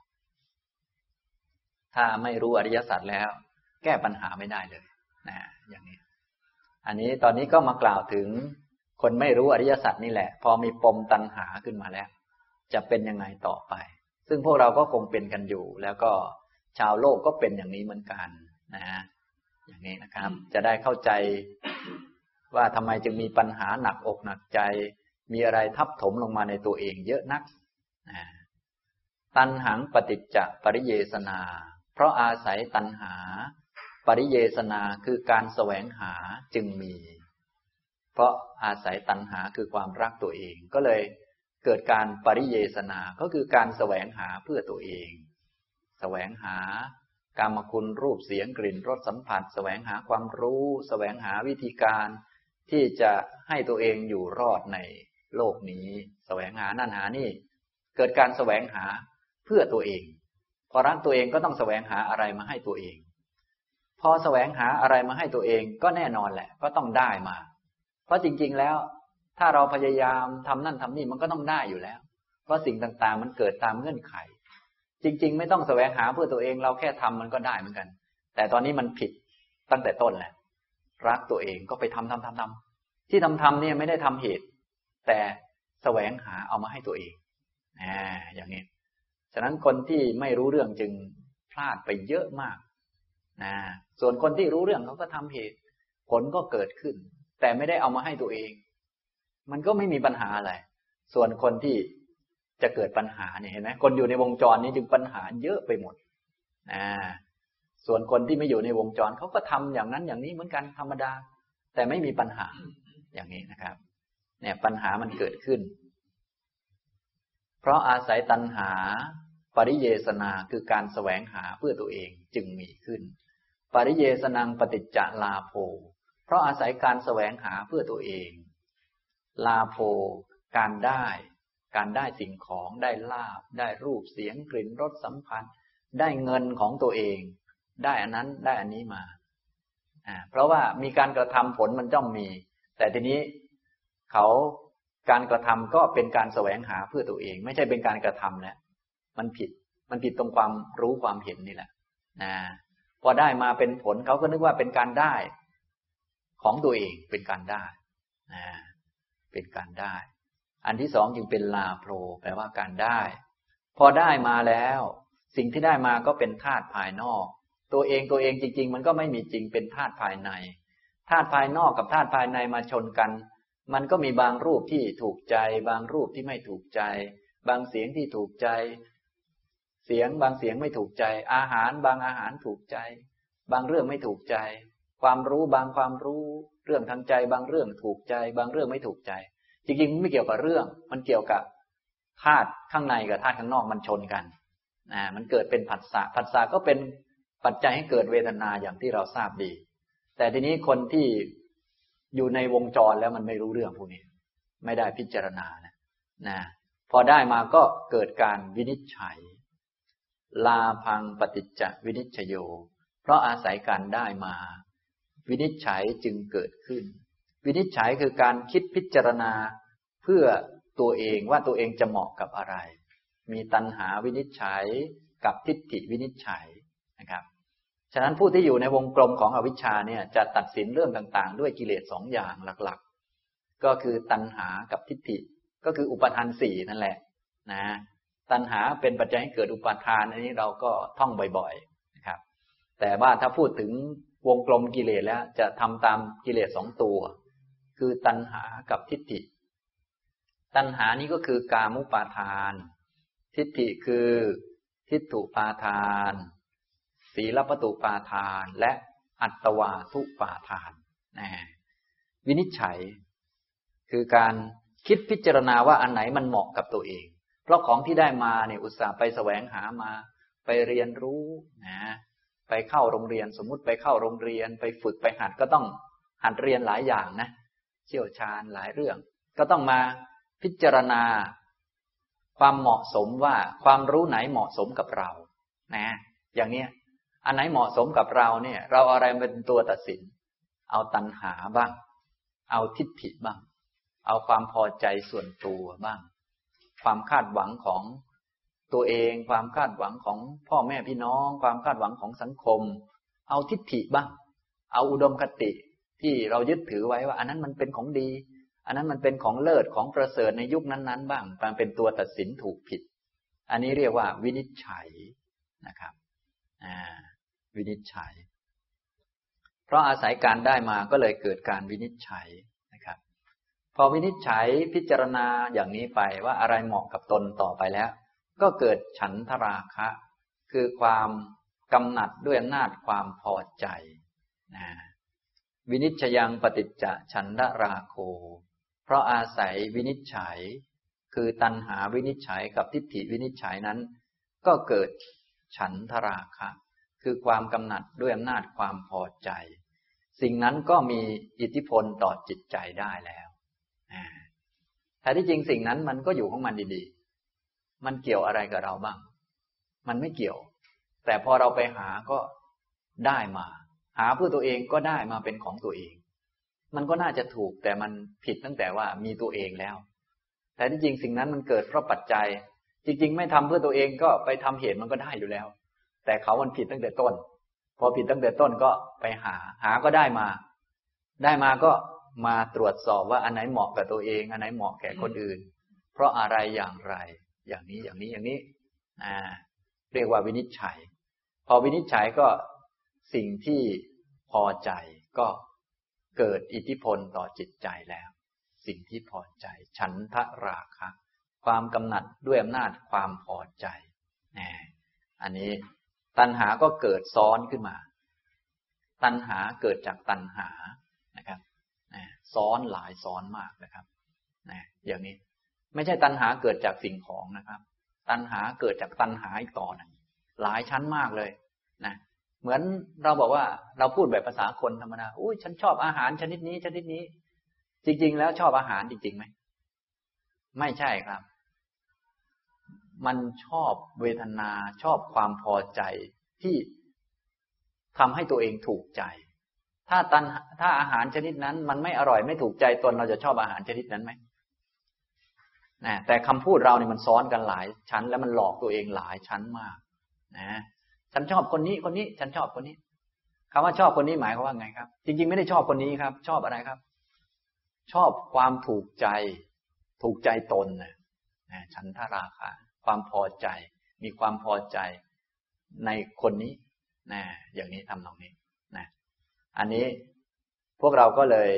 ถ้าไม่รู้อริยสัจแล้วแก้ปัญหาไม่ได้เลยนะอย่างนี้อันนี้ตอนนี้ก็มากล่าวถึงคนไม่รู้อริยสัจนี่แหละพอมีปมตัณหาขึ้นมาแล้วจะเป็นยังไงต่อไปซึ่งพวกเราก็คงเป็นกันอยู่แล้วก็ชาวโลกก็เป็นอย่างนี้เหมือนกันนะอย่างนี้นะครับจะได้เข้าใจว่าทำไมจึงมีปัญหาหนักอกหนักใจมีอะไรทับถมลงมาในตัวเองเยอะนักนะตัณหังปฏิจจปริเยสนาเพราะอาศัยตัณหาปริเยสนาคือการแสวงหาจึงมีเพราะอาศัยตัณหาคือความรักตัวเองก็เลยเกิดการปริเยสนาก็คือการแสวงหาเพื่อตัวเองแสวงหากามคุณรูปเสียงกลิ่นรสสัมผัสแสวงหาความรู้แสวงหาวิธีการที่จะให้ตัวเองอยู่รอดในโลกนี้แสวงหานั่นหานี่เกิดการแสวงหาเพื่อตัวเองพอรักตัวเองก็ต้องแสวงหาอะไรมาให้ตัวเองพอแสวงหาอะไรมาให้ตัวเองก็แน่นอนแหละก็ต้องได้มาเพราะจริงๆแล้วถ้าเราพยายามทำนั่นทำนี่มันก็ต้องได้อยู่แล้วเพราะสิ่งต่างๆมันเกิดตามเงื่อนไขจริงๆไม่ต้องแสวงหาเพื่อตัวเองเราแค่ทำมันก็ได้เหมือนกันแต่ตอนนี้มันผิดตั้งแต่ต้นแหละรักตัวเองก็ไปทำทำทำทำที่ทำทำเนี่ยไม่ได้ทำเหตุแต่แสวงหาเอามาให้ตัวเองอ่าอย่างนี้ฉะนั้นคนที่ไม่รู้เรื่องจึงพลาดไปเยอะมากนะส่วนคนที่รู้เรื่องเขาก็ทำเหตุผลก็เกิดขึ้นแต่ไม่ได้เอามาให้ตัวเองมันก็ไม่มีปัญหาอะไรส่วนคนที่จะเกิดปัญหาเนี่ยเห็นไหมคนอยู่ในวงจรนี้จึงปัญหาเยอะไปหมดอ่าส่วนคนที่ไม่อยู่ในวงจรเขาก็ทำอย่างนั้นอย่างนี้เหมือนกันธรรมดาแต่ไม่มีปัญหาอย่างนี้นะครับเนี่ยปัญหามันเกิดขึ้นเพราะอาศัยตัณหาปริเยสนาคือการแสวงหาเพื่อตัวเองจึงมีขึ้นปริเยสนังปฏิจจลาโภเพราะอาศัยการแสวงหาเพื่อตัวเองลาโภการได้การได้สิ่งของได้ลาภได้รูปเสียงกลิ่นรสสัมผัสได้เงินของตัวเองได้อันนั้นได้อันนี้มาอ่าเพราะว่ามีการกระทำผลมันต้องมีแต่ทีนี้เขาการกระทำก็เป็นการแสวงหาเพื่อตัวเองไม่ใช่เป็นการกระทำแล้วมันผิดมันผิดตรงความรู้ความเห็นนี่แหละนะพอได้มาเป็นผลเขาก็นึกว่าเป็นการได้ของตัวเองเป็นการได้นะเป็นการได้อันที่สองจึงเป็นลาโภแปลว่าการได้พอได้มาแล้วสิ่งที่ได้มาก็เป็นธาตุภายนอกตัวเองตัวเองจริงๆมันก็ไม่มีจริงเป็นธาตุภายในธาตุภายนอกกับธาตุภายในมาชนกันมันก็มีบางรูปที่ถูกใจบางรูปที่ไม่ถูกใจบางเสียงที่ถูกใจเสียงบางเสียงไม่ถูกใจอาหารบางอาหารถูกใจบางเรื่องไม่ถูกใจความรู้บางความรู้เรื่องทางใจบางเรื่องถูกใจบางเรื่องไม่ถูกใจจริงๆมันไม่เกี่ยวกับเรื่องมันเกี่ยวกับธาตุข้างในกับธาตุข้างนอกมันชนกันนะมันเกิดเป็นผัสสะผัสสะก็เป็นปัจจัยให้เกิดเวทนาอย่างที่เราทราบดีแต่ทีนี้คนที่อยู่ในวงจรแล้วมันไม่รู้เรื่องพวกนี้ไม่ได้พิจารณานะนะพอได้มาก็เกิดการวินิจฉัยลาพังปฏิจจวินิจฉโยเพราะอาศัยการได้มาวินิจฉัยจึงเกิดขึ้นวินิจฉัยคือการคิดพิจารณาเพื่อตัวเองว่าตัวเองจะเหมาะกับอะไรมีตัณหาวินิจฉัยกับทิฏฐิวินิจฉัยนะครับฉะนั้นผู้ที่อยู่ในวงกลมของอวิชชาเนี่ยจะตัดสินเรื่องต่างๆด้วยกิเลสสองอย่างหลักๆก็คือตัณหากับทิฏฐิก็คืออุปาทานสี่นั่นแหละนะตัณหาเป็นปัจจัยให้เกิดอุปาทานอันนี้เราก็ท่องบ่อยๆนะครับแต่ว่าถ้าพูดถึงวงกลมกิเลสแล้วจะทำตามกิเลสสองตัวคือตัณหากับทิฏฐิตัณหานี้ก็คือกามุปาทานทิฏฐิคือทิฏฐุปาทานศีลปตุปาทานและอัตตวาทุปาทานนะวินิจฉัยคือการคิดพิจารณาว่าอันไหนมันเหมาะกับตัวเองเพราะของที่ได้มาเนี่ยอุตส่าห์ไปแสวงหามาไปเรียนรู้นะไปเข้าโรงเรียนสมมุติไปเข้าโรงเรียนไปฝึกไปหัดก็ต้องหัดเรียนหลายอย่างนะเชี่ยวชาญหลายเรื่องก็ต้องมาพิจารณาความเหมาะสมว่าความรู้ไหนเหมาะสมกับเรานะอย่างนี้อันไหนเหมาะสมกับเราเนี่ยเราเอาอะไรเป็นตัวตัดสินเอาตัณหาบ้างเอาทิฏฐิบ้างเอาความพอใจส่วนตัวบ้างความคาดหวังของตัวเองความคาดหวังของพ่อแม่พี่น้องความคาดหวังของสังคมเอาทิฏฐิบ้างเอาอุดมคติที่เรายึดถือไว้ว่าอันนั้นมันเป็นของดีอันนั้นมันเป็นของเลิศของประเสริฐในยุคนั้นๆบ้างมันเป็นตัวตัดสินถูกผิดอันนี้เรียกว่าวินิจฉัยนะครับอ่าวินิจฉัยเพราะอาศัยการได้มาก็เลยเกิดการวินิจฉัยนะครับพอวินิจฉัยพิจารณาอย่างนี้ไปว่าอะไรเหมาะกับตนต่อไปแล้วก็เกิดฉันทราคะคือความกำหนัดด้วยอำนาจความพอใจนะวินิจฉยังปฏิจจฉันทราโคเพราะอาศัยวินิจฉัยคือตัณหาวินิจฉัยกับทิฏฐิวินิจฉัยนั้นก็เกิดฉันทราคะคือความกำหนัดด้วยอำนาจความพอใจสิ่งนั้นก็มีอิทธิพลต่อจิตใจได้แล้วแต่ที่จริงสิ่งนั้นมันก็อยู่ของมันดีๆมันเกี่ยวอะไรกับเราบ้างมันไม่เกี่ยวแต่พอเราไปหาก็ได้มาหาเพื่อตัวเองก็ได้มาเป็นของตัวเองมันก็น่าจะถูกแต่มันผิดตั้งแต่ว่ามีตัวเองแล้วแต่ที่จริงสิ่งนั้นมันเกิดเพราะปัจจัยจริงๆไม่ทำเพื่อตัวเองก็ไปทำเหตุมันก็ได้อยู่แล้วแต่เขามันผิดตั้งแต่ต้นพอผิดตั้งแต่ต้นก็ไปหาหาก็ได้มาได้มาก็มาตรวจสอบว่าอันไหนเหมาะกับตัวเองอันไหนเหมาะแก่คนอื่นเพราะอะไรอย่างไรอย่างนี้อย่างนี้อย่างนี้อ่าเรียกว่าวินิจฉัยพอวินิจฉัยก็สิ่งที่พอใจก็เกิดอิทธิพลต่อจิตใจแล้วสิ่งที่พอใจฉันทราคะความกำหนัดด้วยอำนาจความพอใจอันนี้ตัณหาก็เกิดซ้อนขึ้นมาตัณหาเกิดจากตัณหานะครับซ้อนหลายซ้อนมากนะครับอย่างนี้ไม่ใช่ตัณหาเกิดจากสิ่งของนะครับตัณหาเกิดจากตัณหาอีกต่อหนึ่งหลายชั้นมากเลยนะเหมือนเราบอกว่าเราพูดแบบภาษาคนธรรมดาอุ้ยฉันชอบอาหารชนิดนี้ชนิดนี้จริงๆแล้วชอบอาหารจริงๆไหมไม่ใช่ครับมันชอบเวทนาชอบความพอใจที่ทำให้ตัวเองถูกใจถ้าตันถ้าอาหารชนิดนั้นมันไม่อร่อยไม่ถูกใจตนเราจะชอบอาหารชนิดนั้นไหมนะแต่คำพูดเราเนี่ยมันซ้อนกันหลายชั้นแล้วมันหลอกตัวเองหลายชั้นมากนะฉันชอบคนนี้คนนี้ฉันชอบคนนี้คำว่าชอบคนนี้หมายความว่าไงครับจริงๆไม่ได้ชอบคนนี้ครับชอบอะไรครับชอบความถูกใจถูกใจตนนะฉันทราคะความพอใจมีความพอใจในคนนี้นะอย่างนี้ทำตรงนี้นะอันนี้พวกเราก็เลย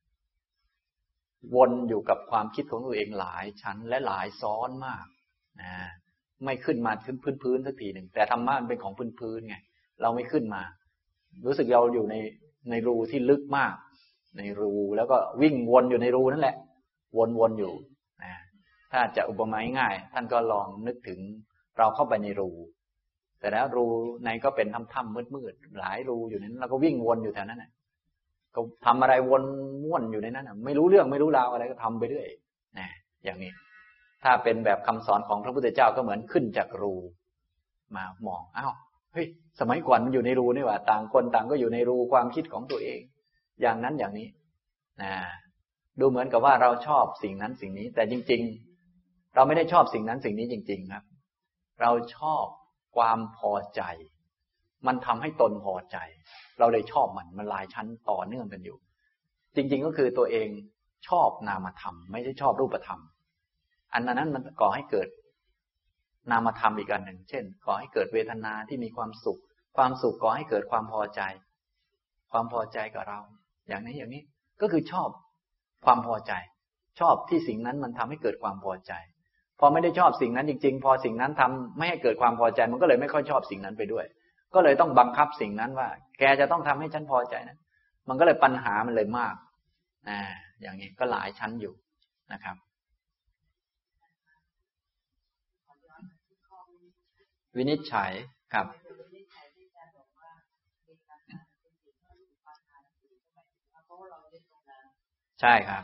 วนอยู่กับความคิดของตัวเองหลายชั้นและหลายซ้อนมากนะไม่ขึ้นมาขึ้นพื้นๆสักทีหนึ่งแต่ธรรมะมันเป็นของพื้นๆไงเราไม่ขึ้นมารู้สึกเราอยู่ในในรูที่ลึกมากในรูแล้วก็วิ่งวนอยู่ในรูนั่นแหละวนๆอยู่นะถ้าจะอุปมาง่ายท่านก็ลองนึกถึงเราเข้าไปในรูแต่แล้วรูในก็เป็นถ้ำๆมืดๆหลายรูอยู่นั้นเราก็วิ่งวนอยู่แถวนั้นนะก็ทำอะไรวนม่วนอยู่ในนั้นนะไม่รู้เรื่องไม่รู้ราวอะไรก็ทำไปเรื่อยนะอย่างนี้ถ้าเป็นแบบคำสอนของพระพุทธเจ้าก็เหมือนขึ้นจากรูมามองอ้าวเฮ้ยสมัยก่อนมันอยู่ในรูนี่หว่าต่างคนต่างก็อยู่ในรูความคิดของตัวเองอย่างนั้นอย่างนี้นะดูเหมือนกับว่าเราชอบสิ่งนั้นสิ่งนี้แต่จริงๆเราไม่ได้ชอบสิ่งนั้นสิ่งนี้จริงๆครับเราชอบความพอใจมันทำให้ตนพอใจเราเลยชอบมันมันหลายชั้นต่อเนื่องกันอยู่จริงๆก็คือตัวเองชอบนามธรรมไม่ใช่ชอบรูปธรรมอันนั้นมันก่อให้เกิดนามธรรมอีกอันหนึ่งเช่นก่อให้เกิดเวทนาที่มีความสุขความสุขก่อให้เกิดความพอใจความพอใจกับเราอย่างนี้อย่างนี้ก็คือชอบความพอใจชอบที่สิ่งนั้นมันทำให้เกิดความพอใจพอไม่ได้ชอบสิ่งนั้นจริงๆพอสิ่งนั้นทำไม่ให้เกิดความพอใจมันก็เลยไม่ค่อยชอบสิ่งนั้นไปด้วยก็เลยต้องบังคับสิ่งนั้นว่าแกจะต้องทำให้ฉันพอใจนะมันก็เลยปัญหามันเลยมากอ่าอย่างนี้ก็หลายชั้นอยู่นะครับวินิจฉัยครับใช่ครับ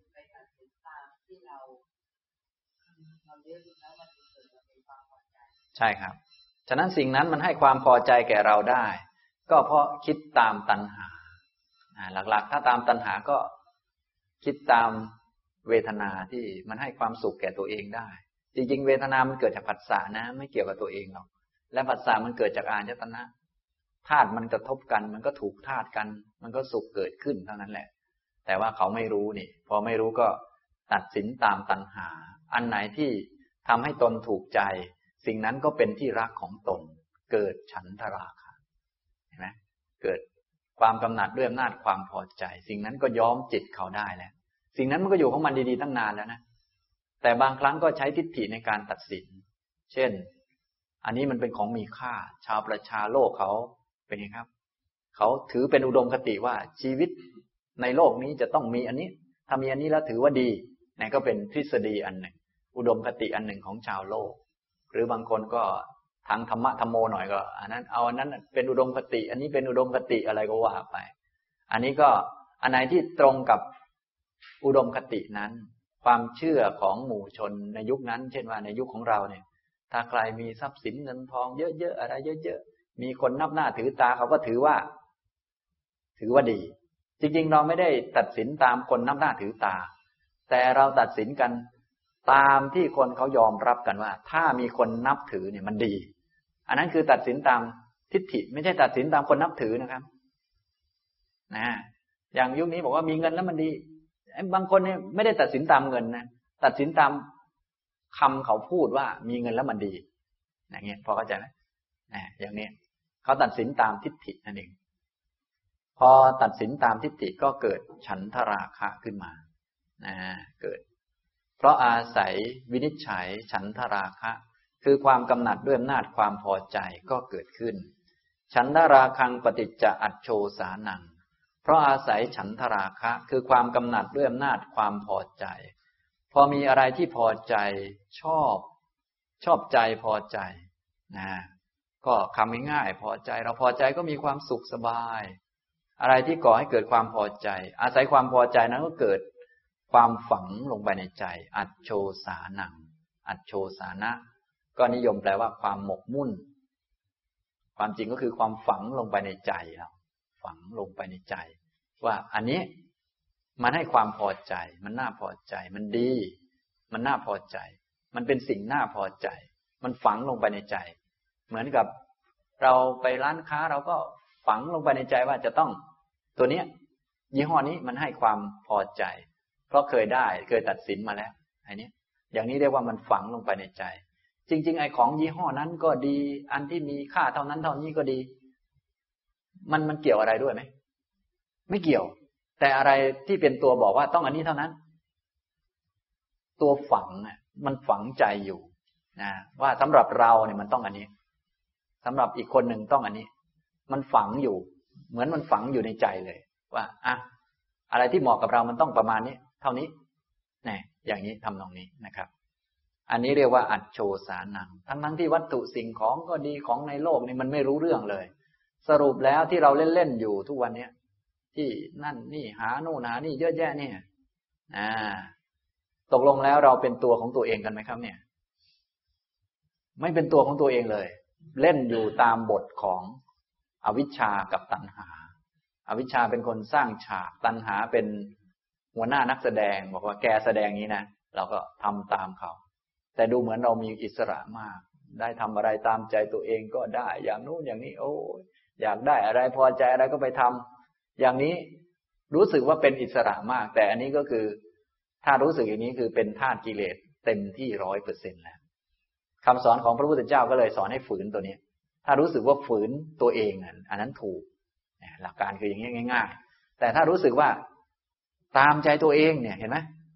ใช่ครับฉะนั้นสิ่งนั้นมันให้ความพอใจแก่เราได้ก็เพราะคิดตามตัณหาหลักๆถ้าตามตัณหาก็คิดตามเวทนาที่มันให้ความสุขแก่ตัวเองได้จริงๆเวทนามันเกิดจากผัสสะนะไม่เกี่ยวกับตัวเองหรอกและผัสสะมันเกิดจากอายตนะธาตุมันกระทบกันมันก็ถูกธาตุกันมันก็สุขเกิดขึ้นเท่านั้นแหละแต่ว่าเขาไม่รู้นี่พอไม่รู้ก็ตัดสินตามตัณหาอันไหนที่ทำให้ตนถูกใจสิ่งนั้นก็เป็นที่รักของตนเกิดฉันทราคะเห็นไหมเกิดความกำหนัดด้วยอำนาจความพอใจสิ่งนั้นก็ย้อมจิตเขาได้แล้วสิ่งนั้นมันก็อยู่ของมันดีๆตั้งนานแล้วนะแต่บางครั้งก็ใช้ทิฏฐิในการตัดสินเช่นอันนี้มันเป็นของมีค่าชาวประชาโลกเขาเป็นไงครับเขาถือเป็นอุดมคติว่าชีวิตในโลกนี้จะต้องมีอันนี้ถ้ามีอันนี้แล้วถือว่าดีนั่นก็เป็นทฤษฎีอันหนึ่งอุดมคติอันหนึ่งของชาวโลกหรือบางคนก็ทางธรรมะธรรมโมหน่อยก็อันนั้นเอาอันนั้นเป็นอุดมคติอันนี้เป็นอุดมคติอะไรก็ว่าไปอันนี้ก็อันไหนที่ตรงกับอุดมคตินั้นความเชื่อของหมู่ชนในยุคนั้นเช่นว่าในยุคของเราเนี่ยถ้าใครมีทรัพย์สินเงินทองเยอะๆอะไรเยอะๆมีคนนับหน้าถือตาเขาก็ถือว่าถือว่าดีจริงๆเราไม่ได้ตัดสินตามคนนับหน้าถือตาแต่เราตัดสินกันตามที่คนเขายอมรับกันว่าถ้ามีคนนับถือเนี่ยมันดีอันนั้นคือตัดสินตามทิฏฐิไม่ใช่ตัดสินตามคนนับถือนะครับนะอย่างยุคนี้บอกว่ามีเงินแล้วมันดีบางคนเนี่ยไม่ได้ตัดสินตามเงินนะตัดสินตามคำเขาพูดว่ามีเงินแล้วมันดีอย่างเงี้ยพอเข้าใจไหมนะอย่างนี้เขาตัดสินตามทิฏฐินั่นเองพอตัดสินตามทิฏฐิก็เกิดฉันทราคะขึ้นมานะเกิดเพราะอาศัยวินิจฉัยฉันทราคะคือความกำหนัดด้วยอำนาจความพอใจก็เกิดขึ้นฉันทราคังปฏิจจอัจโชสานังเพราะอาศัยฉันทราคะคือความกำหนัดด้วยอำนาจความพอใจพอมีอะไรที่พอใจชอบชอบใจพอใจนะก็คำง่ายๆพอใจเราพอใจก็มีความสุขสบายอะไรที่ก่อให้เกิดความพอใจอาศัยความพอใจนั้นก็เกิดความฝังลงไปในใจอัจโชสานังอัจโชสานะก็นิยมแปลว่าความหมกมุ่นความจริงก็คือความฝังลงไปในใจเราฝังลงไปในใจว่าอันนี้มันให้ความพอใจมันน่าพอใจมันดีมันน่าพอใจมันเป็นสิ่งน่าพอใจมันฝังลงไปในใจเหมือนกับเราไปร้านค้าเราก็ฝังลงไปในใจว่าจะต้องตัวเนี้ยยี่ห้อนี้มันให้ความพอใจเพราะเคยได้เคยตัดสินมาแล้วไอ้นี้อย่างนี้เรียกว่ามันฝังลงไปในใจจริงๆไอ้ของยี่ห้อนั้นก็ดีอันที่มีค่าเท่านั้นเท่านี้ก็ดีมันมันเกี่ยวอะไรด้วยไหมไม่เกี่ยวแต่อะไรที่เป็นตัวบอกว่าต้องอันนี้เท่านั้นตัวฝังอ่ะมันฝังใจอยู่นะว่าสำหรับเราเนี่ยมันต้องอันนี้สำหรับอีกคนหนึ่งต้องอันนี้มันฝังอยู่เหมือนมันฝังอยู่ในใจเลยว่าอ่ะอะไรที่เหมาะกับเรามันต้องประมาณนี้เท่านี้แน่อย่างนี้ทำตรงนี้นะครับอันนี้เรียกว่าอัจโชสานังทั้งทั้งที่วัตถุสิ่งของก็ดีของในโลกนี่มันไม่รู้เรื่องเลยสรุปแล้วที่เราเล่นๆอยู่ทุกวันนี้ที่นั่นนี่หาโน่นหานี่เยอะแยะเนี่ยอ่าตกลงแล้วเราเป็นตัวของตัวเองกันไหมครับเนี่ยไม่เป็นตัวของตัวเองเลยเล่นอยู่ตามบทของอวิชชากับตัณหาอวิชชาเป็นคนสร้างฉากตัณหาเป็นหัวหน้านักแสดงบอกว่าแกแสดงนี้นะเราก็ทำตามเขาแต่ดูเหมือนเรามีอิสระมากได้ทำอะไรตามใจตัวเองก็ได้อย่างนู้นอย่างนี้โอ้อยากได้อะไรพอใจอะไรก็ไปทำอย่างนี้รู้สึกว่าเป็นอิสระมากแต่อันนี้ก็คือถ้ารู้สึกอย่างนี้คือเป็นธาตุกิเลสเต็มที่ร้อยเปอร์เซ็นต์แล้วคำสอนของพระพุทธเจ้าก็เลยสอนให้ฝืนตัวนี้ถ้ารู้สึกว่าฝืนตัวเองอันนั้นถูกหลักการคืออย่างนี้ง่ายๆแต่ถ้ารู้สึกว่าตามใจตัวเองเนี่ยเห็นไหมเพ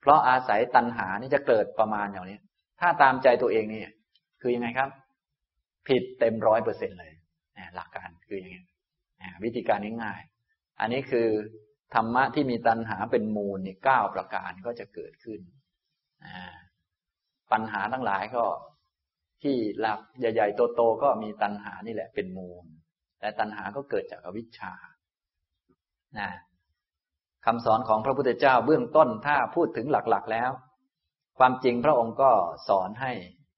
เพราะอาศัยตัณหานี่จะเกิดประมาณอย่างนี้ถ้าตามใจตัวเองนี่คือยังไงครับผิดเต็มร้อยเปอร์เซ็นต์เลยหลักการคืออย่างนี้วิธีการง่ายๆอันนี้คือธรรมะที่มีตัณหาเป็นมูลนี่เก้าประการก็จะเกิดขึ้นปัญหาทั้งหลายก็ที่หลักใหญ่ๆโตๆก็มีตัณหานี่แหละเป็นมูลแต่ตัณหาก็เกิดจากอวิชชานะคำสอนของพระพุทธเจ้าเบื้องต้นถ้าพูดถึงหลักๆแล้วความจริงพระองค์ก็สอนให้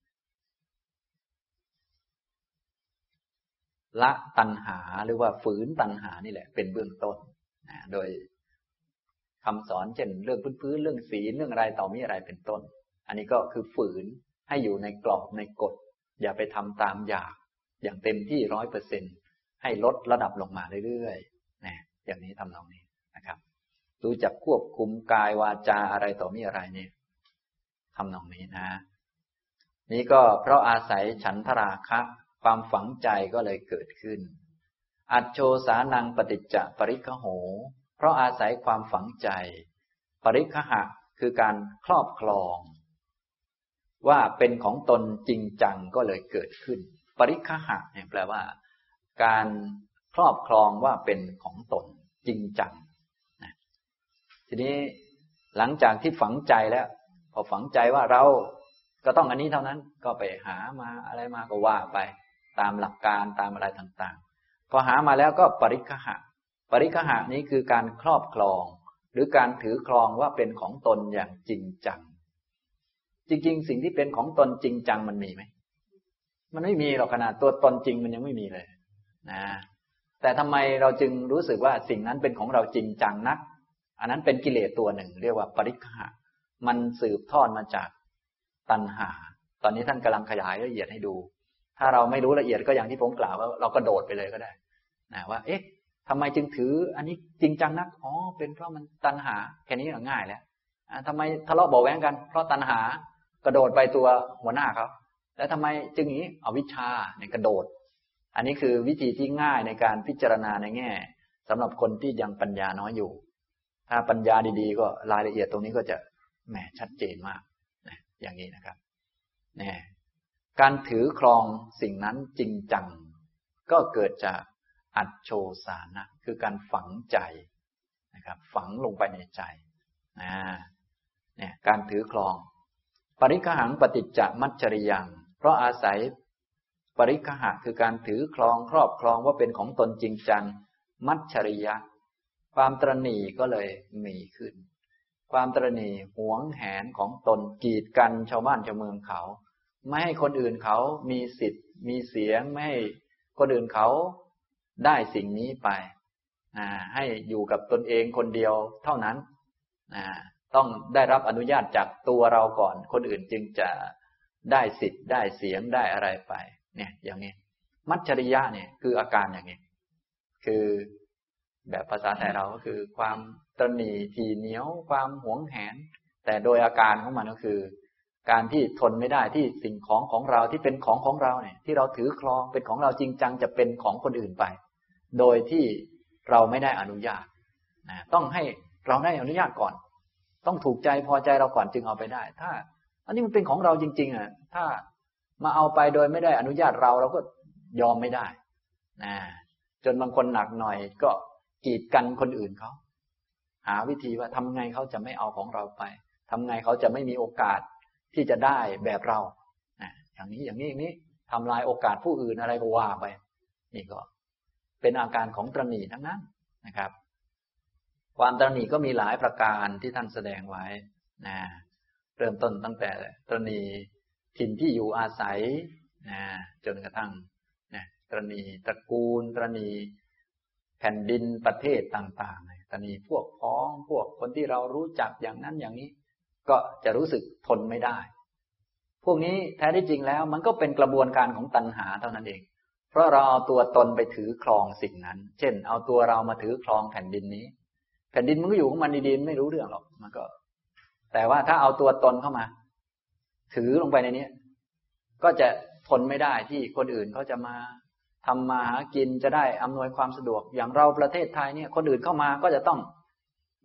ละตัณหาหรือว่าฝืนตัณหานี่แหละเป็นเบื้องต้นนะโดยคำสอนเช่นเรื่องพื้นๆเรื่องศีลเรื่องอะไรต่อมีอะไรเป็นต้นอันนี้ก็คือฝืนให้อยู่ในกรอบในกฎอย่าไปทำตามอยากอย่างเต็มที่ร้อยเปอร์เซ็นต์ให้ลดระดับลงมาเรื่อยๆนะอย่างนี้ทำนองนี้นะครับรู้จักควบคุมกายวาจาอะไรต่อมีอะไรเนี่ยทำนองนี้นะนี่ก็เพราะอาศัยฉันทราคะความฝังใจก็เลยเกิดขึ้นอัจโชสานังปฏิจจปริคโหเพราะอาศัยความฝังใจปริคหะคือการครอบครองว่าเป็นของตนจริงจังก็เลยเกิดขึ้นปริคหะเนี่ยแปลว่าการครอบครองว่าเป็นของตนจริงจังนะทีนี้หลังจากที่ฝังใจแล้วพอฝังใจว่าเราก็ต้องอันนี้เท่านั้นก็ไปหามาอะไรมาก็ว่าไปตามหลักการตามอะไรต่างๆพอหามาแล้วก็ปริคหะปริคหะนี้คือการครอบครองหรือการถือครองว่าเป็นของตนอย่างจริงจังจริงๆสิ่งที่เป็นของตนจริงจังมันมีไหมมันไม่มีหรอกขนาดตัวตนจริงมันยังไม่มีเลยนะแต่ทำไมเราจึงรู้สึกว่าสิ่งนั้นเป็นของเราจริงจังนักอันนั้นเป็นกิเลสตัวหนึ่งเรียกว่าปริคหะมันสืบทอดมาจากตัณหาตอนนี้ท่านกำลังขยายละเอียดให้ดูถ้าเราไม่รู้ละเอียดก็อย่างที่ผมกล่าวว่าเราก็โดดไปเลยก็ได้นะว่าเอ๊ะทำไมจึงถืออันนี้จริงจังนักอ๋อเป็นเพราะมันตัณหาแค่นี้ก็ง่ายแล้วทำไมทะเลาะเบาะแว้งกันเพราะตัณหากระโดดไปตัวหัวหน้าเขาแล้วทำไมจึงนี้อวิชชาเนี่ยกระโดดอันนี้คือวิธีที่ง่ายในการพิจารณาในแง่สำหรับคนที่ยังปัญญาน้อยอยู่ถ้าปัญญาดีๆก็รายละเอียดตรงนี้ก็จะแหมชัดเจนมากนะอย่างนี้นะครับเนี่ยการถือครองสิ่งนั้นจริงจังก็เกิดจากอัจโชสานะคือการฝังใจนะครับฝังลงไปในใจนะเนี่ยการถือครองปริคหังปฏิจจมัจจริยังเพราะอาศัยปริคหะคือการถือครองครอบครองว่าเป็นของตนจริงจังมัจฉริยะความตระหนี่ก็เลยมีขึ้นความตระหนี่หวงแหนของตนกีดกันชาวบ้านชาวเมืองเขาไม่ให้คนอื่นเขามีสิทธิ์มีเสียงไม่ให้คนอื่นเขาได้สิ่งนี้ไปให้อยู่กับตนเองคนเดียวเท่านั้นต้องได้รับอนุญาตจากตัวเราก่อนคนอื่นจึงจะได้สิทธิ์ได้เสียงได้อะไรไปเนี่ยอย่างนี้มัจฉริยะเนี่ยคืออาการอย่างนี้คือแบบภาษาไทยเราก็คือความตระหนี่ทีเหนียวความหวงแหนแต่โดยอาการของมันก็คือการที่ทนไม่ได้ที่สิ่งของของเราที่เป็นของของเราเนี่ยที่เราถือครองเป็นของเราจริงจังจะเป็นของคนอื่นไปโดยที่เราไม่ได้อนุญาตนะต้องให้เราได้อนุญาตก่อนต้องถูกใจพอใจเราก่อนจึงเอาไปได้ถ้าอันนี้มันเป็นของเราจริงๆอ่ะถ้ามาเอาไปโดยไม่ได้อนุญาตเราเราก็ยอมไม่ได้นะจนบางคนหนักหน่อยก็กีดกันคนอื่นเขาหาวิธีว่าทำไงเขาจะไม่เอาของเราไปทำไงเขาจะไม่มีโอกาสที่จะได้แบบเรานะอย่างนี้อย่างนี้อย่างนี้ทำลายโอกาสผู้อื่นอะไรก็ว่าไปนี่ก็เป็นอาการของตระหนี่ทั้งนั้นนะครับความตระหนี่ก็มีหลายประการที่ท่านแสดงไว้นะเริ่มต้นตั้งแต่ตระหนี่ถิ่นที่อยู่อาศัยนะจนกระทั่งนะตระหนี่ตระกูลตระหนี่แผ่นดินประเทศต่างๆตระหนี่พวกพ้องพวกคนที่เรารู้จักอย่างนั้นอย่างนี้ก็จะรู้สึกทนไม่ได้พวกนี้แท้ที่จริงแล้วมันก็เป็นกระบวนการของตัณหาเท่านั้นเองเพราะเราเอาตัวตนไปถือครองสิ่งนั้นเช่นเอาตัวเรามาถือครองแผ่นดินนี้แผ่นดินมันก็อยู่ของมันดีๆไม่รู้เรื่องหรอกมันก็แต่ว่าถ้าเอาตัวตนเข้ามาถือลงไปในนี้ก็จะทนไม่ได้ที่คนอื่นเขาจะมาทำมาหากินจะได้อำนวยความสะดวกอย่างเราประเทศไทยเนี่ยคนอื่นเข้ามาก็จะต้อง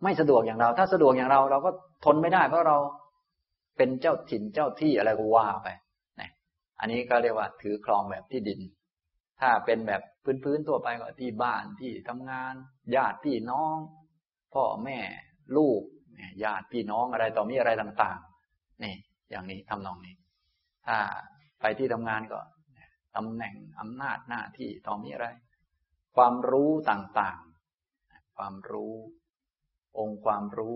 ไม่สะดวกอย่างเราถ้าสะดวกอย่างเราเราก็ทนไม่ได้เพราะเราเป็นเจ้าถิ่นเจ้าที่อะไรก็ว่าไปนะอันนี้ก็เรียกว่าถือครองแบบที่ดินถ้าเป็นแบบพื้นๆทั่วไปก็ที่บ้านที่ทำงานญาติพี่น้องพ่อแม่ลูกญาติพี่น้องอะไรต่อมีอะไรต่างๆนี่อย่างนี้ทำนองนี้ถ้าไปที่ทำงานก็ตำแหน่งอำนาจหน้าที่ต่อมีอะไรความรู้ต่างๆความรู้องค์ความรู้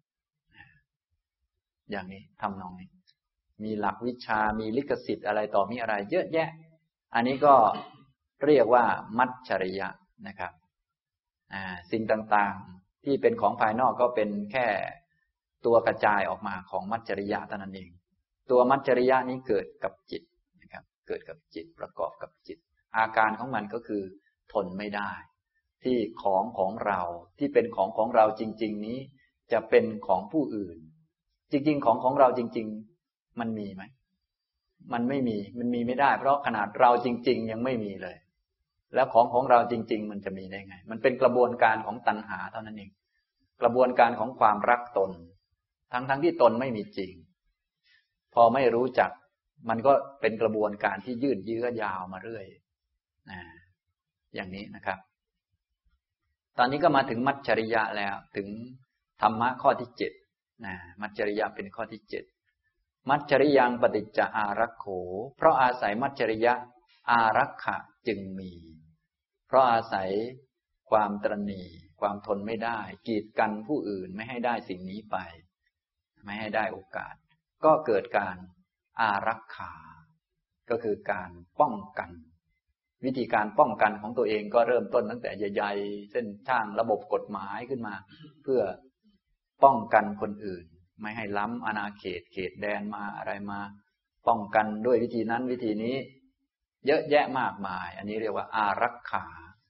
อย่างนี้ทำนองนี้มีหลักวิชามีลิขสิทธิ์อะไรต่อมีอะไรเยอะแยะอันนี้ก็เรียกว่ามัจฉริยะนะครับอ่าสิ่งต่างๆที่เป็นของภายนอกก็เป็นแค่ตัวกระจายออกมาของมัจฉริยะเท่านั้นเองตัวมัจฉริยะนี้เกิดกับจิตนะครับเกิดกับจิตประกอบกับจิตอาการของมันก็คือทนไม่ได้ที่ของของเราที่เป็นของของเราจริงๆนี้จะเป็นของผู้อื่นจริงๆของของเราจริงๆมันมีไหมมันไม่มีมันมีไม่ได้เพราะขนาดเราจริงๆยังไม่มีเลยแล้วของของเราจริงๆมันจะมีได้ไงมันเป็นกระบวนการของตัณหาเท่านั้นเองกระบวนการของความรักตนทั้งๆที่ตนไม่มีจริงพอไม่รู้จักมันก็เป็นกระบวนการที่ยืดเยื้อยาวมาเรื่อยนะอย่างนี้นะครับตอนนี้ก็มาถึงมัจฉริยะแล้วถึงธรรมะข้อที่เจ็ดนะมัจฉริยะเป็นข้อที่เจ็ดมัจฉริยังปฏิจจอารักโขเพราะอาศัยมัจฉริยะอารักขะจึงมีเพราะอาศัยความตระหนี่ความทนไม่ได้กีดกันผู้อื่นไม่ให้ได้สิ่งนี้ไปไม่ให้ได้โอกาสก็เกิดการอารักขาก็คือการป้องกันวิธีการป้องกันของตัวเองก็เริ่มต้นตั้งแต่ใหญ่ๆเส้นทางระบบกฎหมายขึ้นมาเพื่อป้องกันคนอื่นไม่ให้ล้ำอาณาเขตเขตแดนมาอะไรมาป้องกันด้วยวิธีนั้นวิธีนี้เยอะแยะมากมายอันนี้เรียกว่าอารักขา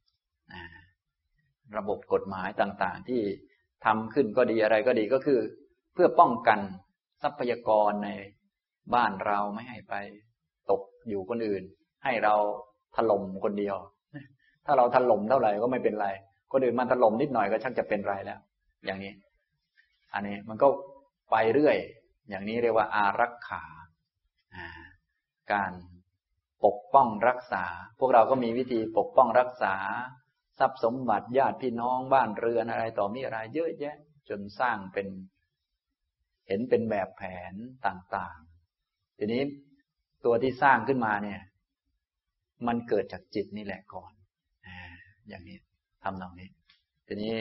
ระบบกฎหมายต่างๆที่ทำขึ้นก็ดีอะไรก็ดีก็คือเพื่อป้องกันทรัพยากรในบ้านเราไม่ให้ไปตกอยู่คนอื่นให้เราถล่มคนเดียวถ้าเราถล่มเท่าไหร่ก็ไม่เป็นไรคนอื่นมาถล่มนิดหน่อยก็ชักจะเป็นไรแล้วอย่างนี้อันนี้มันก็ไปเรื่อยอย่างนี้เรียกว่าอารักขาการปกป้องรักษาพวกเราก็มีวิธีปกป้องรักษาทรัพย์สมบัติญาติพี่น้องบ้านเรือนอะไรต่อมีอะไรเยอะแยะจนสร้างเป็นเห็นเป็นแบบแผนต่างๆทีนี้ตัวที่สร้างขึ้นมาเนี่ยมันเกิดจากจิตนี่แหละก่อนอย่างนี้ทำตรงนี้ทีนี้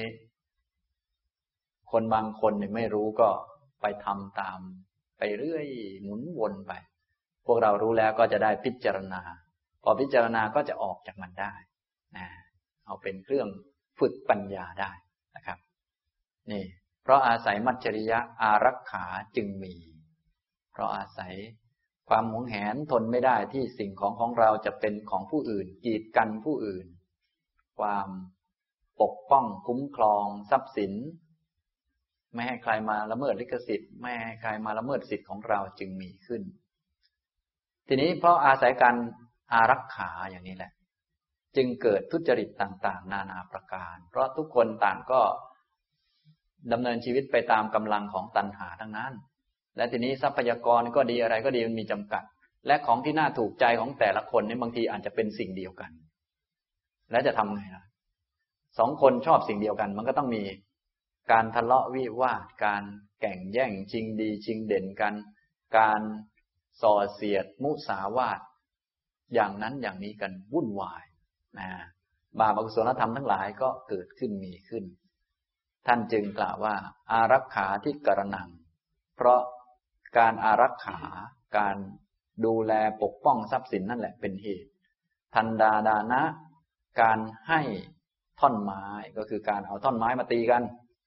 คนบางคนเนี่ยไม่รู้ก็ไปทำตามไปเรื่อยหมุนวนไปพวกเรารู้แล้วก็จะได้พิจารณาพอพิจารณาก็จะออกจากมันได้นะเอาเป็นเครื่องฝึกปัญญาได้นะครับนี่เพราะอาศัยมัจฉริยะอารักขาจึงมีเพราะอาศัยความหวงแหนทนไม่ได้ที่สิ่งของของเราจะเป็นของผู้อื่นกีดกันผู้อื่นความปกป้องคุ้มครองทรัพย์สินไม่ให้ใครมาละเมิดลิขสิทธิ์ไม่ให้ใครมาละเมิดสิทธิ์ของเราจึงมีขึ้นทีนี้เพราะอาศัยการอารักขาอย่างนี้แหละจึงเกิดทุจริตต่างๆนานาประการเพราะทุกคนต่างก็ดำเนินชีวิตไปตามกำลังของตัณหาทั้งนั้นและทีนี้ทรัพยากรก็ดีอะไรก็ดีมันมีจำกัดและของที่น่าถูกใจของแต่ละคนนี่บางทีอาจจะเป็นสิ่งเดียวกันแล้วจะทำไงล่ะสองคนชอบสิ่งเดียวกันมันก็ต้องมีการทะเลาะวิวาทการแข่งแย่งชิงดีชิงเด่นกันการส่อเสียดมุสาวาทอย่างนั้นอย่างนี้กันวุ่นวายนะบาปอกุศลธรรมทั้งหลายก็เกิดขึ้นมีขึ้นท่านจึงกล่าวว่าอารักขาที่กรณังเพราะการอารักขาการดูแลปกป้องทรัพย์สินนั่นแหละเป็นเหตุทันดาดานะการให้ท่อนไม้ก็คือการเอาท่อนไม้มาตีกัน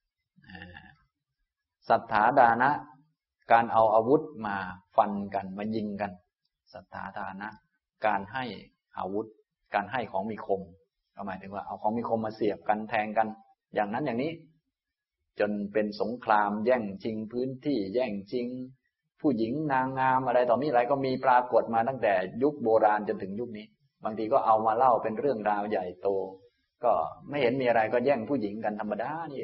สัทธาดานะการเอาอาวุธมาฟันกันมายิงกันสัทธาดานะการให้อาวุธการให้ของมีคมก็หมายถึงว่าเอาของมีคมมาเสียบกันแทงกันอย่างนั้นอย่างนี้จนเป็นสงครามแย่งชิงพื้นที่แย่งชิงผู้หญิงนางงามอะไรต่อมีอะไรก็มีปรากฏมาตั้งแต่ยุคโบราณจนถึงยุคนี้บางทีก็เอามาเล่าเป็นเรื่องราวใหญ่โตก็ไม่เห็นมีอะไรก็แย่งผู้หญิงกันธรรมดานี่เอง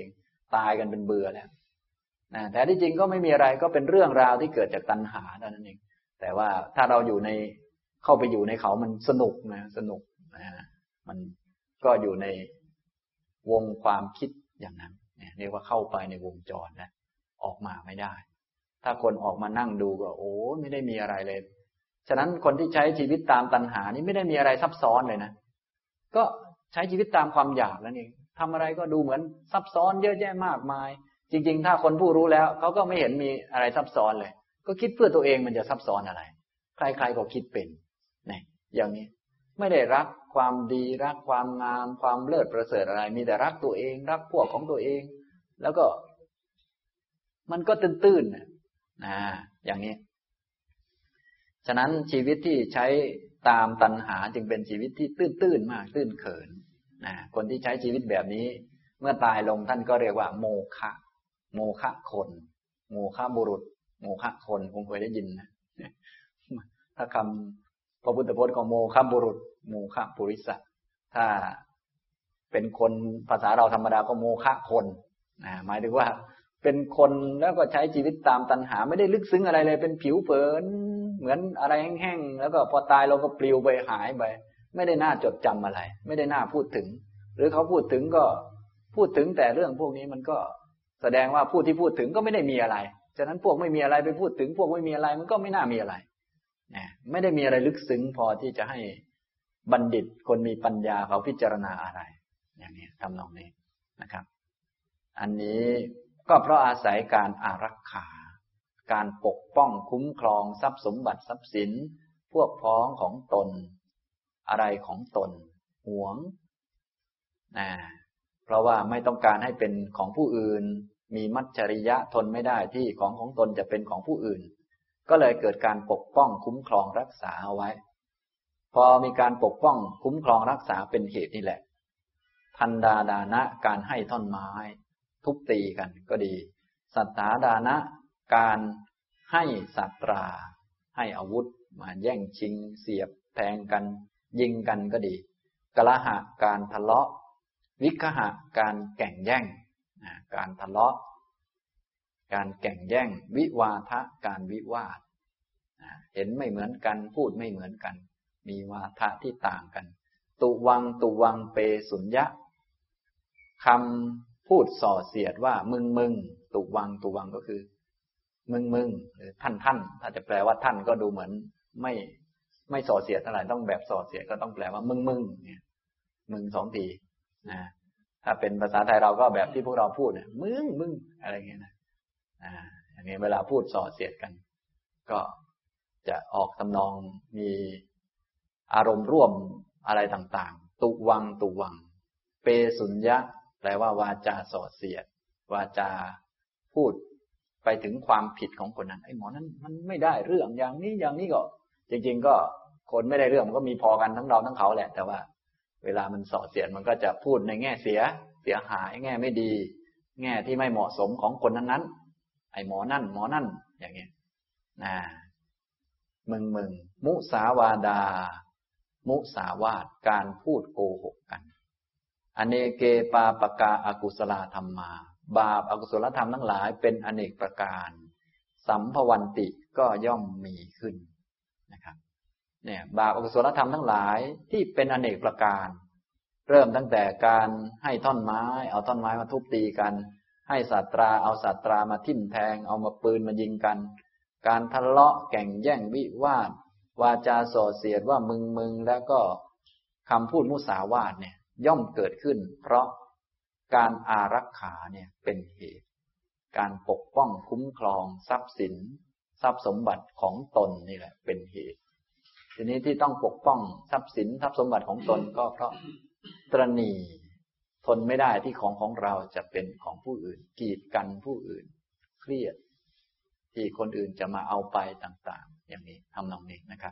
ตายกันเป็นเบื่อแล้วนะแต่ที่จริงก็ไม่มีอะไรก็เป็นเรื่องราวที่เกิดจากตัณหาเท่านั้นเองแต่ว่าถ้าเราอยู่ในเข้าไปอยู่ในเขามันสนุกนะสนุกนะมันก็อยู่ในวงความคิดอย่างนั้นเนี่ยเรียกว่าเข้าไปในวงจรนะออกมาไม่ได้ถ้าคนออกมานั่งดูก็โอ้ไม่ได้มีอะไรเลยฉะนั้นคนที่ใช้ชีวิตตามตัณหานี่ไม่ได้มีอะไรซับซ้อนเลยนะก็ใช้ชีวิตตามความอยากนั่นเองทำอะไรก็ดูเหมือนซับซ้อนเยอะแยะมากมายจริงๆถ้าคนผู้รู้แล้วเขาก็ไม่เห็นมีอะไรซับซ้อนเลยก็คิดเพื่อตัวเองมันจะซับซ้อนอะไรใครๆก็คิดเป็นนี่อย่างนี้ไม่ได้รักความดีรักความงามความเลิศประเสริฐอะไรมีแต่รักตัวเองรักพวกของตัวเองแล้วก็มันก็ตื้นๆนะอย่างนี้ฉะนั้นชีวิตที่ใช้ตามตัณหาจึงเป็นชีวิตที่ตื้นๆมากตื้นเขินนะคนที่ใช้ชีวิตแบบนี้เมื่อตายลงท่านก็เรียกว่าโมฆะโมฆะคนโมฆะบุรุษโมฆะคนคงเคยได้ยินนะถ้าคำพระพุทธพจน์ของโมฆะบุรุษโมฆะปุริสะถ้าเป็นคนภาษาเราธรรมดาก็โมฆะคนนะหมายถึงว่าเป็นคนแล้วก็ใช้ชีวิตตามตัณหาไม่ได้ลึกซึ้งอะไรเลยเป็นผิวเผินเหมือนอะไรแห้งๆแล้วก็พอตายเราก็ปลิวไปหายไปไม่ได้น่าจดจำอะไรไม่ได้น่าพูดถึงหรือเขาพูดถึงก็พูดถึงแต่เรื่องพวกนี้มันก็แสดงว่าผู้ที่พูดถึงก็ไม่ได้มีอะไรฉะนั้นพวกไม่มีอะไรไปพูดถึงพวกไม่มีอะไรมันก็ไม่น่ามีอะไรนะไม่ได้มีอะไรลึกซึ้งพอที่จะให้บัณฑิตคนมีปัญญาเขาพิจารณาอะไรอย่างนี้ทำนองนี้นะครับอันนี้ก็เพราะอาศัยการอารักขาการปกป้องคุ้มครองทรัพย์สมบัติทรัพย์สินพวกพ้องของตนอะไรของตนหวงนะเพราะว่าไม่ต้องการให้เป็นของผู้อื่นมีมัจฉริยะทนไม่ได้ที่ของของตนจะเป็นของผู้อื่นก็เลยเกิดการปกป้องคุ้มครองรักษาเอาไว้พอมีการปกป้องคุ้มครองรักษาเป็นเหตุนี่แหละทันดาดานะการให้ท่อนไม้ทุบตีกันก็ดีสัตตาดานะการให้สัตราให้อาวุธมาแย่งชิงเสียบแทงกันยิงกันก็ดีกลหะการทะเลาะวิคหะการแข่งแย่งการทะเลาะการแข่งแย่งวิวาทะการวิวาทเห็นไม่เหมือนกันพูดไม่เหมือนกันมีวาทะที่ต่างกันตุวังตุวังเปสุญญะคำพูดส่อเสียดว่ามึงมึงตุวังตุวังก็คือมึงมึงหรือท่านท่านถ้าจะแปลว่าท่านก็ดูเหมือนไม่ไม่ส่อเสียดอะไรต้องแบบส่อเสียดก็ต้องแปลว่ามึงมึงเนี่ยมึงสองทีนะถ้าเป็นภาษาไทยเราก็แบบที่พวกเราพูดเนี่ยมึงมึงอะไรเงี้ยนะอ่าอย่างนี้เวลาพูดส่อเสียดกันก็จะออกทำนองมีอารมณ์ร่วมอะไรต่างๆตุวังตุวังเปสุญญะแปลว่าวาจาส่อเสียดวาจาพูดไปถึงความผิดของคนนั้นไอ้หมอนั้นมันไม่ได้เรื่องอย่างนี้อย่างนี้ก็จริงๆก็คนไม่ได้เรื่องมันก็มีพอกันทั้งเราทั้งเขาแหละแต่ว่าเวลามันส่อเสียดมันก็จะพูดในแง่เสียเสียหายแง่ไม่ดีแง่ที่ไม่เหมาะสมของคนนั้นๆไอ้หมอนั่นหมอนั่นอย่างเงี้ยนะมึงมึงมุสาวาดามุสาวาทการพูดโกหกกันอเนเกปาปกาอกุศลธรรมาบาปอกุศลธรรมทั้งหลายเป็นอเนกประการสัมภวันติก็ย่อมมีขึ้นนะครับเนี่ยบาปอกุศลธรรมทั้งหลายที่เป็นอเนกประการเริ่มตั้งแต่การให้ท่อนไม้เอาท่อนไม้มาทุบตีกันให้สัตราเอาสัตรามาทิ่มแทงเอามาปืนมายิงกันการทะเลาะแข่งแย่งวิวาทวาจาส่อเสียดว่ามึงมึงแล้วก็คำพูดมุสาวาทเนี่ยย่อมเกิดขึ้นเพราะการอารักขาเนี่ยเป็นเหตุการปกป้องคุ้มครองทรัพย์สินทรัพย์สมบัติของตนนี่แหละเป็นเหตุทีนี้ที่ต้องปกป้องทรัพย์สินทรัพย์สมบัติของตนก็เพราะตระหนี่ทนไม่ได้ที่ของของเราจะเป็นของผู้อื่นกีดกันผู้อื่นเครียดที่คนอื่นจะมาเอาไปต่างๆอย่างนี้ทำนองนี้นะครับ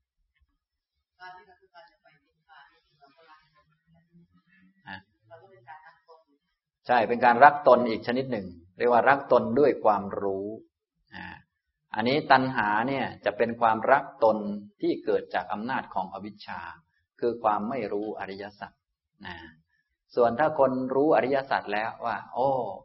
ใช่เป็นการรักตนอีกชนิดหนึ่งเรียกว่ารักตนด้วยความรู้อ่าอันนี้ตัณหาเนี่ยจะเป็นความรักตนที่เกิดจากอำนาจของอวิชชาคือความไม่รู้อริยสัจนะส่วนถ้าคนรู้อริยสัจแล้วว่าโอ้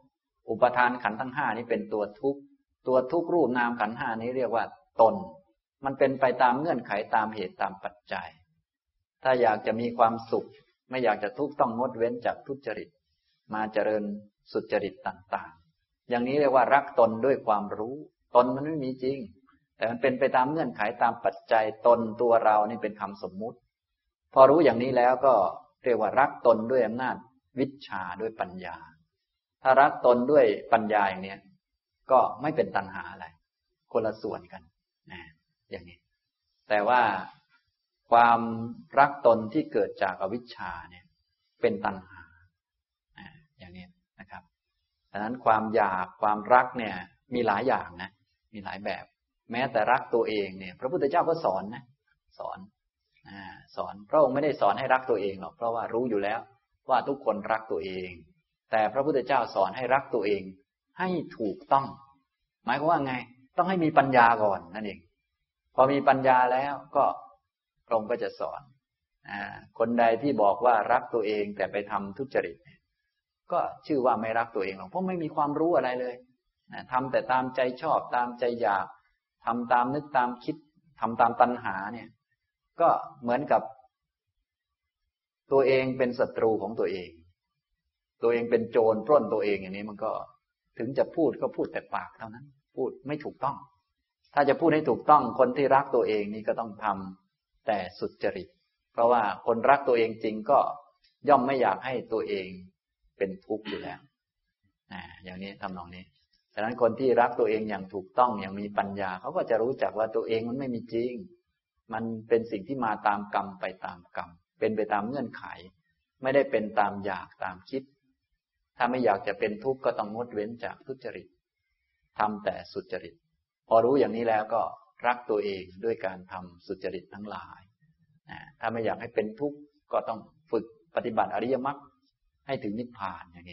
อุปทานขันธ์ทั้งห้านี้เป็นตัวทุกข์ตัวทุกข์รูปนามขันธ์ห้านี้เรียกว่าตนมันเป็นไปตามเงื่อนไขตามเหตุตามปัจจัยถ้าอยากจะมีความสุขไม่อยากจะทุกข์ต้องงดเว้นจากทุจริตมาเจริญสุจริตต่างๆอย่างนี้เรียกว่ารักตนด้วยความรู้ตนมันไม่มีจริงแต่มันเป็นไปตามเงื่อนไขตามปัจจัยตนตัวเรานี่เป็นคำสมมุติพอรู้อย่างนี้แล้วก็เรียกว่ารักตนด้วยอำนาจวิชชาด้วยปัญญาถ้ารักตนด้วยปัญญาอย่างนี้ก็ไม่เป็นตัณหาอะไรคนละส่วนกันนะอย่างนี้แต่ว่าความรักตนที่เกิดจากอวิชชาเนี่ยเป็นตัณหาอย่างนี้นะครับดังนั้นความอยากความรักเนี่ยมีหลายอย่างนะมีหลายแบบแม้แต่รักตัวเองเนี่ยพระพุทธเจ้าก็สอนนะสอนอ่าสอนพระองค์ไม่ได้สอนให้รักตัวเองหรอกเพราะว่ารู้อยู่แล้วว่าทุกคนรักตัวเองแต่พระพุทธเจ้าสอนให้รักตัวเองให้ถูกต้องหมายความว่าไงต้องให้มีปัญญาก่อนนั่นเองพอมีปัญญาแล้วก็พระองค์ก็จะสอนอ่าคนใดที่บอกว่ารักตัวเองแต่ไปทำทุจริตก็ชื่อว่าไม่รักตัวเองหรอกเพราะไม่มีความรู้อะไรเลยนะทำแต่ตามใจชอบตามใจอยากทำตามนึกตามคิดทำตามตัณหาเนี่ยก็เหมือนกับตัวเองเป็นศัตรูของตัวเองตัวเองเป็นโจรปล้นตัวเองอย่างนี้มันก็ถึงจะพูดก็พูดแต่ปากเท่านั้นพูดไม่ถูกต้องถ้าจะพูดให้ถูกต้องคนที่รักตัวเองนี่ก็ต้องทำแต่สุจริตเพราะว่าคนรักตัวเองจริงก็ย่อมไม่อยากให้ตัวเองเป็นทุกข์อยู่แล้วอ่าอย่างนี้ทำนองนี้ฉะนั้นคนที่รักตัวเองอย่างถูกต้องอย่างมีปัญญาเขาก็จะรู้จักว่าตัวเองมันไม่มีจริงมันเป็นสิ่งที่มาตามกรรมไปตามกรรมเป็นไปตามเงื่อนไขไม่ได้เป็นตามอยากตามคิดถ้าไม่อยากจะเป็นทุกข์ก็ต้องงดเว้นจากทุจริตทำแต่สุจริตพอรู้อย่างนี้แล้วก็รักตัวเองด้วยการทำสุจริตทั้งหลายถ้าไม่อยากให้เป็นทุกข์ก็ต้องฝึกปฏิบัติอริยมรรคให้ถึงนิพพานอย่างนี้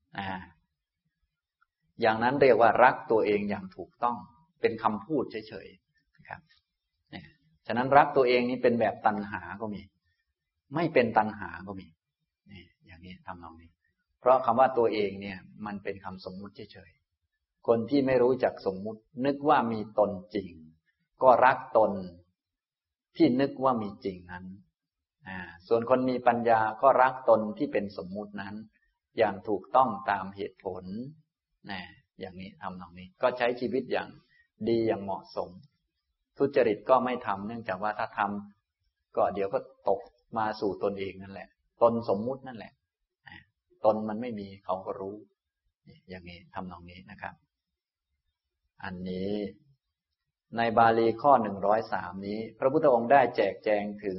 อย่างนั้นเรียกว่ารักตัวเองอย่างถูกต้องเป็นคำพูดเฉยๆนะครับฉะนั้นรักตัวเองนี้เป็นแบบตัณหาก็มีไม่เป็นตัณหาก็มีนี่อย่างนี้ทำนองนี้เพราะคำว่าตัวเองเนี่ยมันเป็นคำสมมุติเฉยๆคนที่ไม่รู้จักสมมุตินึกว่ามีตนจริงก็รักตนที่นึกว่ามีจริงนั้นอ่าส่วนคนมีปัญญาก็รักตนที่เป็นสมมุตินั้นอย่างถูกต้องตามเหตุผลนะอย่างนี้ทำตรงนี้ก็ใช้ชีวิตอย่างดีอย่างเหมาะสมทุจริตก็ไม่ทำเนื่องจากว่าถ้าทำก็เดี๋ยวก็ตกมาสู่ตนเองนั่นแหละตนสมมุตินั่นแหละตนมันไม่มีเขาก็รู้อย่างนี้ทำตรงนี้นะครับอันนี้ในบาลีข้อหนึ่งร้อยสามนี้พระพุทธองค์ได้แจกแจงถึง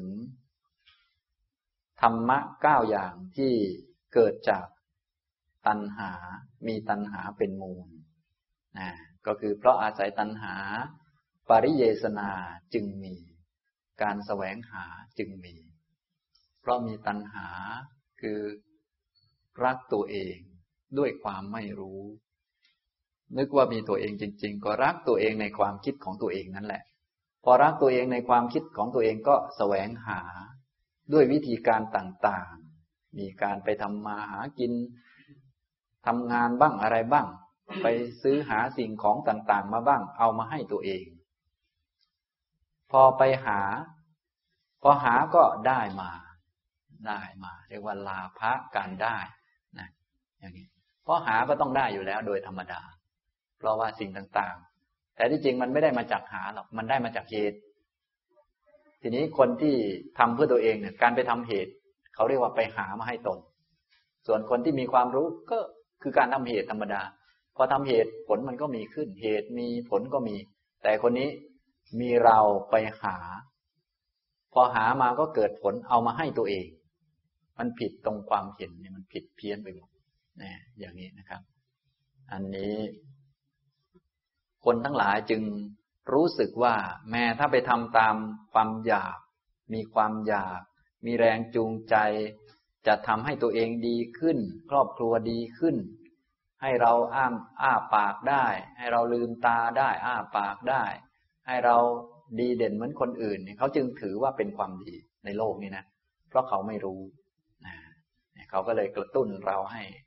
ธรรมะเก้าอย่างที่เกิดจากตัณหามีตัณหาเป็นมูลนะก็คือเพราะอาศัยตัณหาปริเยสนาจึงมีการแสวงหาจึงมีเพราะมีตัณหาคือรักตัวเองด้วยความไม่รู้นึกว่ามีตัวเองจริงๆก็รักตัวเองในความคิดของตัวเองนั่นแหละพอรักตัวเองในความคิดของตัวเองก็แสวงหาด้วยวิธีการต่างๆมีการไปทำมาหากินทำงานบ้างอะไรบ้างไปซื้อหาสิ่งของต่างๆมาบ้างเอามาให้ตัวเองพอไปหาพอหาก็ได้มาได้มาเรียกว่าลาภะการได้นะอย่างนี้เพราะหาก็ต้องได้อยู่แล้วโดยธรรมดาเพราะว่าสิ่งต่างๆแต่ที่จริงมันไม่ได้มาจากหาหรอกมันได้มาจากเหตุทีนี้คนที่ทำเพื่อตัวเองเนี่ยการไปทำเหตุเขาเรียกว่าไปหามาให้ตนส่วนคนที่มีความรู้ก็คือการทำเหตุธรรมดาพอทำเหตุผลมันก็มีขึ้นเหตุมีผลก็มีแต่คนนี้มีเราไปหาพอหามาก็เกิดผลเอามาให้ตัวเองมันผิดตรงความเห็นเนี่ยมันผิดเพี้ยนไปหมดนะอย่างนี้นะครับอันนี้คนทั้งหลายจึงรู้สึกว่าแม้ถ้าไปทำตามความอยากมีความอยากมีแรงจูงใจจะทำให้ตัวเองดีขึ้นครอบครัวดีขึ้นให้เราอ้าอ้าปากได้ให้เราลืมตาได้อ้าปากได้ให้เราดีเด่นเหมือนคนอื่นเขาจึงถือว่าเป็นความดีในโลกนี้นะเพราะเขาไม่รู้นะเขาก็เลยกระตุ้นเราให้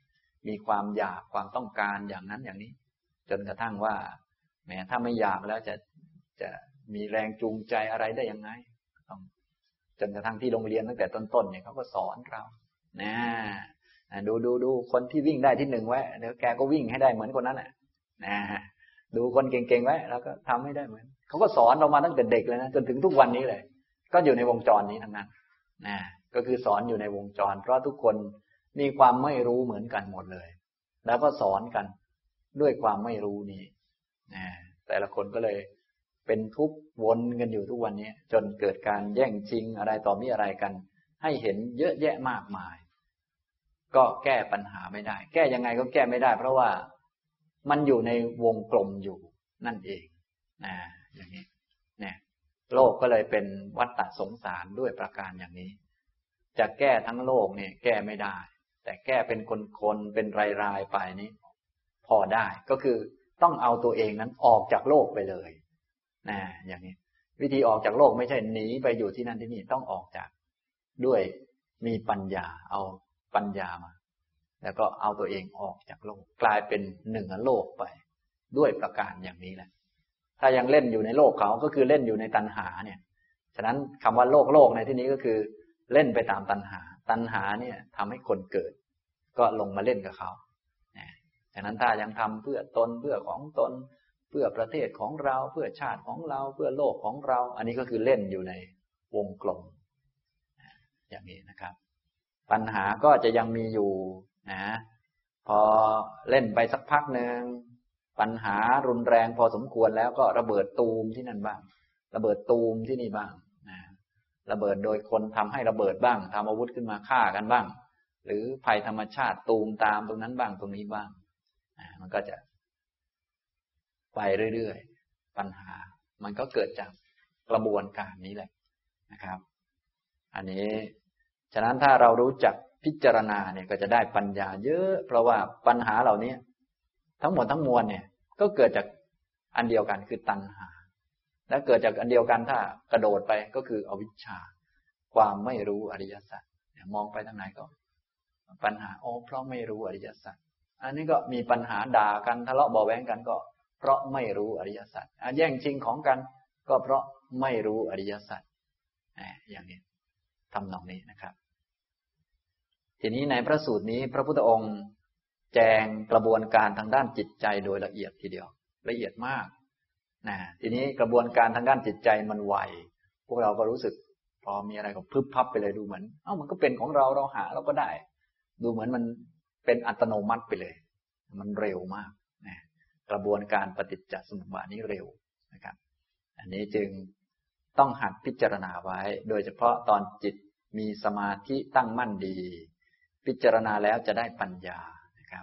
มีความอยากความต้องการอย่างนั้นอย่างนี้จนกระทั่งว่าแม้ถ้าไม่อยากแล้วจะจะมีแรงจูงใจอะไรได้ยังไงต้องจนกระทั่งที่โรงเรียนตั้งแต่ต้นๆเนี่ยเขาก็สอนเรานะดูดูดูคนที่วิ่งได้ที่หนึ่งไว้เดี๋ยวแกก็วิ่งให้ได้เหมือนคนนั้นแหละนะดูคนเก่งๆไว้แล้วก็ทำให้ได้เหมือนเขาก็สอนเรามาตั้งแต่เด็กเลยนะจนถึงทุกวันนี้เลยก็อยู่ในวงจรนี้ทั้งนั้นนะก็คือสอนอยู่ในวงจรเพราะทุกคนมีความไม่รู้เหมือนกันหมดเลยแล้วก็สอนกันด้วยความไม่รู้นี้นะแต่ละคนก็เลยเป็นทุกข์วนกันอยู่ทุกวันนี้จนเกิดการแย่งชิงอะไรต่อมีอะไรกันให้เห็นเยอะแยะมากมายก็แก้ปัญหาไม่ได้แก้ยังไงก็แก้ไม่ได้เพราะว่ามันอยู่ในวงกลมอยู่นั่นเองนะอย่างนี้เนี่ยโลกก็เลยเป็นวัฏฏะสงสารด้วยประการอย่างนี้จะแก้ทั้งโลกเนี่ยแก้ไม่ได้แต่แก้เป็นคนๆเป็นรายๆไปนี้พอได้ก็คือต้องเอาตัวเองนั้นออกจากโลกไปเลยนะอย่างนี้วิธีออกจากโลกไม่ใช่หนีไปอยู่ที่นั่นที่นี่ต้องออกจากด้วยมีปัญญาเอาปัญญามาแล้วก็เอาตัวเองออกจากโลกกลายเป็นหนึ่งโลกไปด้วยประการอย่างนี้แหละถ้ายังเล่นอยู่ในโลกเขาก็คือเล่นอยู่ในตัณหาเนี่ยฉะนั้นคำว่าโลกโลกในที่นี้ก็คือเล่นไปตามตัณหาตัณหาเนี่ยทำให้คนเกิดก็ลงมาเล่นกับเขาฉะนั้นถ้ายังทำเพื่อตนเพื่อของตนเพื่อประเทศของเราเพื่อชาติของเราเพื่อโลกของเราอันนี้ก็คือเล่นอยู่ในวงกลมอย่างนี้นะครับปัญหาก็จะยังมีอยู่นะพอเล่นไปสักพักหนึ่งปัญหารุนแรงพอสมควรแล้วก็ระเบิดตูมที่นั่นบ้างระเบิดตูมที่นี่บ้างนะระเบิดโดยคนทำให้ระเบิดบ้างทำอาวุธขึ้นมาฆ่ากันบ้างหรือภัยธรรมชาติตูมตามตรงนั้นบ้างตรงนี้บ้างนะมันก็จะไปเรื่อยๆปัญหามันก็เกิดจากกระบวนการนี้แหละนะครับอันนี้ฉะนั้นถ้าเรารู้จักพิจารณาเนี่ยก็จะได้ปัญญาเยอะเพราะว่าปัญหาเหล่านี้ทั้งหมดทั้งมวลเนี่ยก็เกิดจากอันเดียวกันคือตัณหาและเกิดจากอันเดียวกันถ้ากระโดดไปก็คืออวิชชาความไม่รู้อริยสัจมองไปทางไหนก็ปัญหาอ๋อเพราะไม่รู้อริยสัจอันนี้ก็มีปัญหาด่ากันทะเลาะเบาะแว้งกันก็เพราะไม่รู้อริยสัจแย่งชิงของกันก็เพราะไม่รู้อริยสัจอย่างนี้ทำนองนี้นะครับทีนี้ในพระสูตรนี้พระพุทธองค์แจงกระบวนการทางด้านจิตใจโดยละเอียดทีเดียวละเอียดมากนะทีนี้กระบวนการทางด้านจิตใจมันไวพวกเราก็รู้สึกพอมีอะไรก็พึบพับไปเลยดูเหมือนเอ้ามันก็เป็นของเราเราหาเราก็ได้ดูเหมือนมันเป็นอัตโนมัติไปเลยมันเร็วมากนะกระบวนการปฏิจจสมุปบาทนี้เร็วนะครับอันนี้จึงต้องหัดพิจารณาไว้โดยเฉพาะตอนจิตมีสมาธิตั้งมั่นดีพิจารณาแล้วจะได้ปัญญานะครับ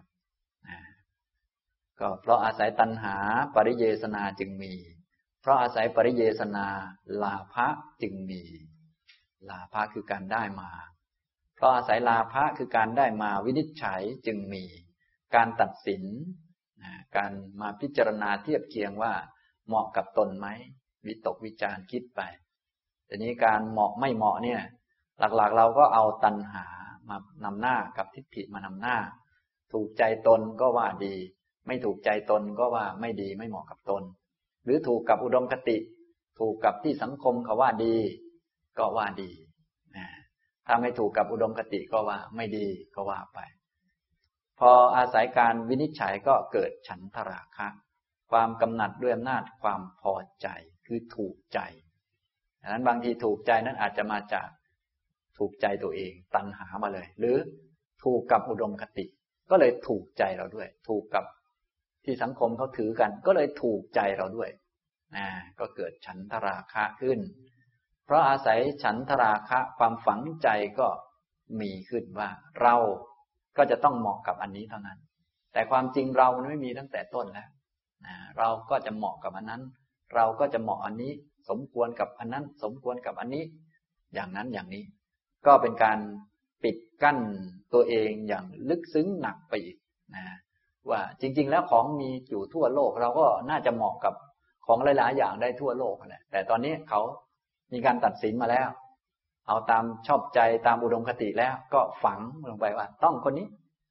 ก็เพราะอาศัยตัณหาปริเยสนาจึงมีเพราะอาศัยปริเยสนาลาภะจึงมีลาภะคือการได้มาเพราะอาศัยลาภะคือการได้มาวินิจฉัยจึงมีการตัดสินการมาพิจารณาเทียบเคียงว่าเหมาะกับตนไหมวิตกวิจารคิดไปแต่นี้การเหมาะไม่เหมาะเนี่ยหลักๆเราก็เอาตัณหามานำหน้ากับทิฏฐิมานำหน้าถูกใจตนก็ว่าดีไม่ถูกใจตนก็ว่าไม่ดีไม่เหมาะกับตนหรือถูกกับอุดมคติถูกกับที่สังคมเขาว่าดีก็ว่าดีถ้าไม่ถูกกับอุดมคติก็ว่าไม่ดีก็ว่าไปพออาศัยการวินิจฉัยก็เกิดฉันทราคะความกำหนัดด้วยอำนาจความพอใจคือถูกใจดังนั้นบางทีถูกใจนั้นอาจจะมาจากถูกใจตัวเองตัณหามาเลยหรือถูกกับอุดมคติก็เลยถูกใจเราด้วยถูกกับที่สังคมเขาถือกันก็เลยถูกใจเราด้วยนะก็เกิดฉันทราคะขึ้นเพราะอาศัยฉันทราคะความฝังใจก็มีขึ้นว่าเราก็จะต้องเหมาะกับอันนี้เท่านั้นแต่ความจริงเรามันไม่มีตั้งแต่ต้นแล้วนะเราก็จะเหมาะกับอันนั้นเราก็จะเหมาะอันนี้สมควรกับอันนั้นสมควรกับอันนี้อย่างนั้นอย่างนี้ก็เป็นการปิดกั้นตัวเองอย่างลึกซึ้งหนักไปอีกนะว่าจริงๆแล้วของมีอยู่ทั่วโลกเราก็น่าจะเหมาะกับของหลายๆอย่างได้ทั่วโลกแหละแต่ตอนนี้เขามีการตัดสินมาแล้วเอาตามชอบใจตามอุดมคติแล้วก็ฝังลงไปว่าต้องคนนี้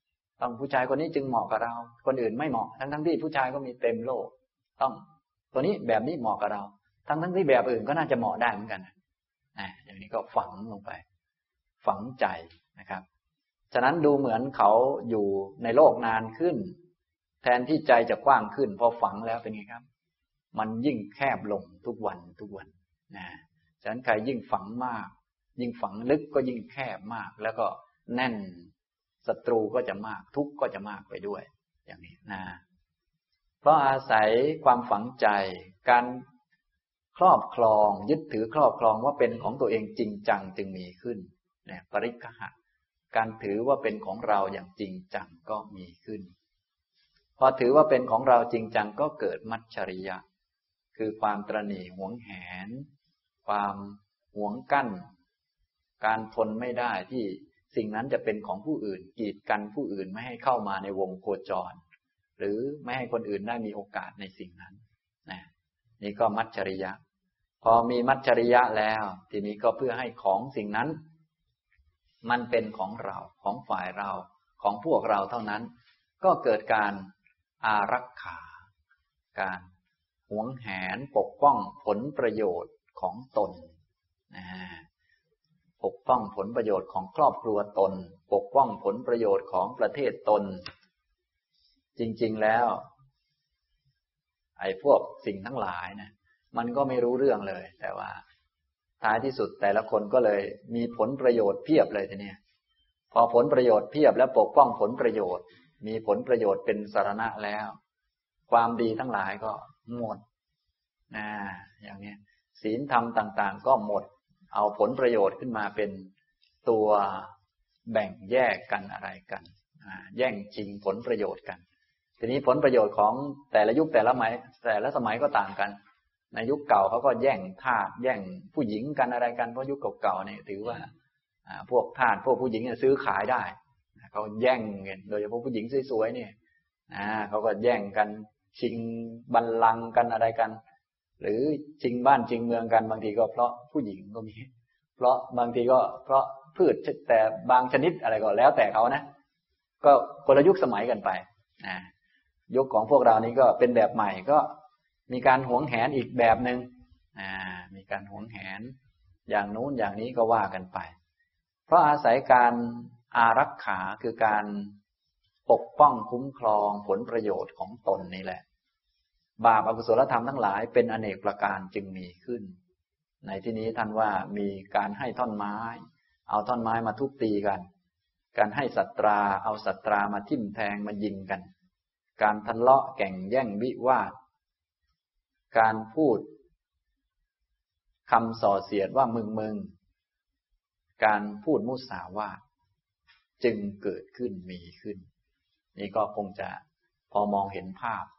ต้องผู้ชายคนนี้จึงเหมาะกับเราคนอื่นไม่เหมาะทั้งทั้งที่ผู้ชายก็มีเต็มโลกต้องตัวนี้แบบนี้เหมาะกับเราทั้งทั้งที่แบบอื่นก็น่าจะเหมาะได้เหมือนกันนะอย่างนี้ก็ฝังลงไปฝังใจนะครับฉะนั้นดูเหมือนเขาอยู่ในโลกนานขึ้นแทนที่ใจจะกว้างขึ้นพอฝังแล้วเป็นไงครับมันยิ่งแคบลงทุกวันทุกวันนะฉะนั้นใครยิ่งฝังมากยิ่งฝังลึกก็ยิ่งแคบมากแล้วก็แน่นศัตรูก็จะมากทุกข์ก็จะมากไปด้วยอย่างนี้นะเพราะอาศัยความฝังใจการครอบครองยึดถือครอบครองว่าเป็นของตัวเองจริงจังจึงมีขึ้นเนี่ยปริฆะการถือว่าเป็นของเราอย่างจริงจังก็มีขึ้นพอถือว่าเป็นของเราจริงจังก็เกิดมัจฉริยะคือความตระหนี่หวงแหนความหวงกั้นการทนไม่ได้ที่สิ่งนั้นจะเป็นของผู้อื่นกีดกันผู้อื่นไม่ให้เข้ามาในวงโคจรหรือไม่ให้คนอื่นได้มีโอกาสในสิ่งนั้นนะนี่ก็มัจฉริยะพอมีมัจฉริยะแล้วทีนี้ก็เพื่อให้ของสิ่งนั้นมันเป็นของเราของฝ่ายเราของพวกเราเท่านั้นก็เกิดการอารักขาการหวงแหนปกป้องผลประโยชน์ของตนนะปกป้องผลประโยชน์ของครอบครัวตนปกป้องผลประโยชน์ของประเทศตนจริงๆแล้วไอ้พวกสิ่งทั้งหลายนะมันก็ไม่รู้เรื่องเลยแต่ว่าท้ายที่สุดแต่ละคนก็เลยมีผลประโยชน์เพียบเลยทีนี้พอผลประโยชน์เพียบแล้วปกป้องผลประโยชน์มีผลประโยชน์เป็นสรณะแล้วความดีทั้งหลายก็หมดนะอย่างนี้ศีลธรรมต่างๆก็หมดเอาผลประโยชน์ขึ้นมาเป็นตัวแบ่งแยกกันอะไรกันแย่งชิงผลประโยชน์กันทีนี้ผลประโยชน์ของแต่ละยุคแต่ละสมัยแต่ละสมัยก็ต่างกันในยุคเก่าเขาก็แย่งทาสแย่งผู้หญิงกันอะไรกันเพราะยุคเก่าๆเนี่ยถือว่าพวกทาสพวกผู้หญิงเนี่ยซื้อขายได้เขาแย่งกันโดยเฉพาะผู้หญิงสวยๆเนี่ยเขาก็แย่งกันชิงบัลลังก์กันอะไรกันหรือชิงบ้านชิงเมืองกันบางทีก็เพราะผู้หญิงก็มีเพราะบางทีก็เพราะพืชแต่บางชนิดอะไรก็แล้วแต่เขานะก็คนละยุคสมัยกันไปนะยุคของพวกเรานี้ก็เป็นแบบใหม่ก็มีการหวงแหนอีกแบบหนึ่งอ่ามีการหวงแหนอย่างนู้นอย่างนี้ก็ว่ากันไปเพราะอาศัยการอารักขาคือการปกป้องคุ้มครองผลประโยชน์ของตนนี่แหละบาปอกุศลธรรมทั้งหลายเป็นอเนกประการจึงมีขึ้นในที่นี้ท่านว่ามีการให้ท่อนไม้เอาท่อนไม้มาทุบตีกันการให้สัตราเอาสัตรามาทิ่มแทงมายิงกันการทะเลาะแข่งแย่งวิวาทการพูดคำส่อเสียดว่ามึงมึงการพูดมุสาวาทจึงเกิดขึ้นมีขึ้นนี่ก็คงจะพอมองเห็นภาพ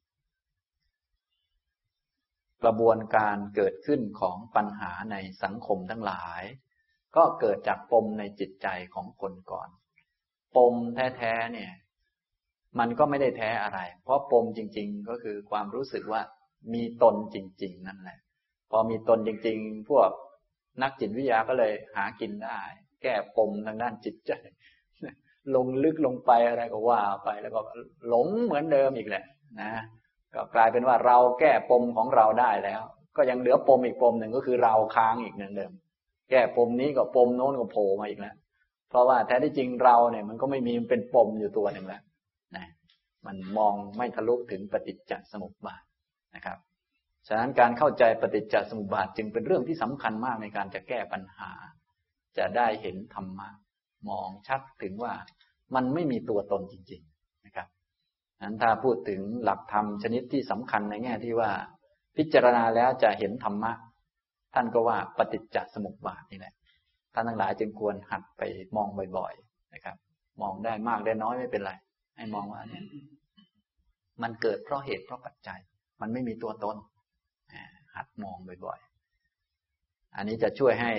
กระบวนการเกิดขึ้นของปัญหาในสังคมทั้งหลายก็เกิดจากปมในจิตใจของคนก่อนปมแท้ๆเนี่ยมันก็ไม่ได้แท้อะไรเพราะปมจริงๆก็คือความรู้สึกว่ามีตนจริงๆนั่นแหละพอมีตนจริงๆพวกนักจิตวิทยาก็เลยหากินได้แก้ปมทางด้านจิตใจลงลึกลงไปอะไรก็ว่าไปแล้วก็หลงเหมือนเดิมอีกแหละนะก็กลายเป็นว่าเราแก้ปมของเราได้แล้วก็ยังเหลือปมอีกปมหนึ่งก็คือเราค้างอีกเหมือนเดิมแก้ปมนี้ก็ปมโน้นก็โผล่มาอีกแล้วเพราะว่าแท้ที่จริงเราเนี่ยมันก็ไม่มีมันเป็นปมอยู่ตัวหนึ่งแล้วนะมันมองไม่ทะลุถึงปฏิจจสมุปบาทนะครับฉะนั้นการเข้าใจปฏิจจสมุปบาทจึงเป็นเรื่องที่สำคัญมากในการจะแก้ปัญหาจะได้เห็นธรรมะมองชัดถึงว่ามันไม่มีตัวตนจริงๆนะครับนั้นถ้าพูดถึงหลักธรรมชนิดที่สำคัญในแง่ที่ว่าพิจารณาแล้วจะเห็นธรรมะท่านก็ว่าปฏิจจสมุปบาทนี่แหละท่านทั้งหลายจึงควรหัดไปมองบ่อยๆนะครับมองได้มากได้น้อยไม่เป็นไรให้มองว่าเนี่ยมันเกิดเพราะเหตุเพราะปัจจัยมันไม่มีตัวตนหัดมองบ่อยๆอันนี้จะช่วยให้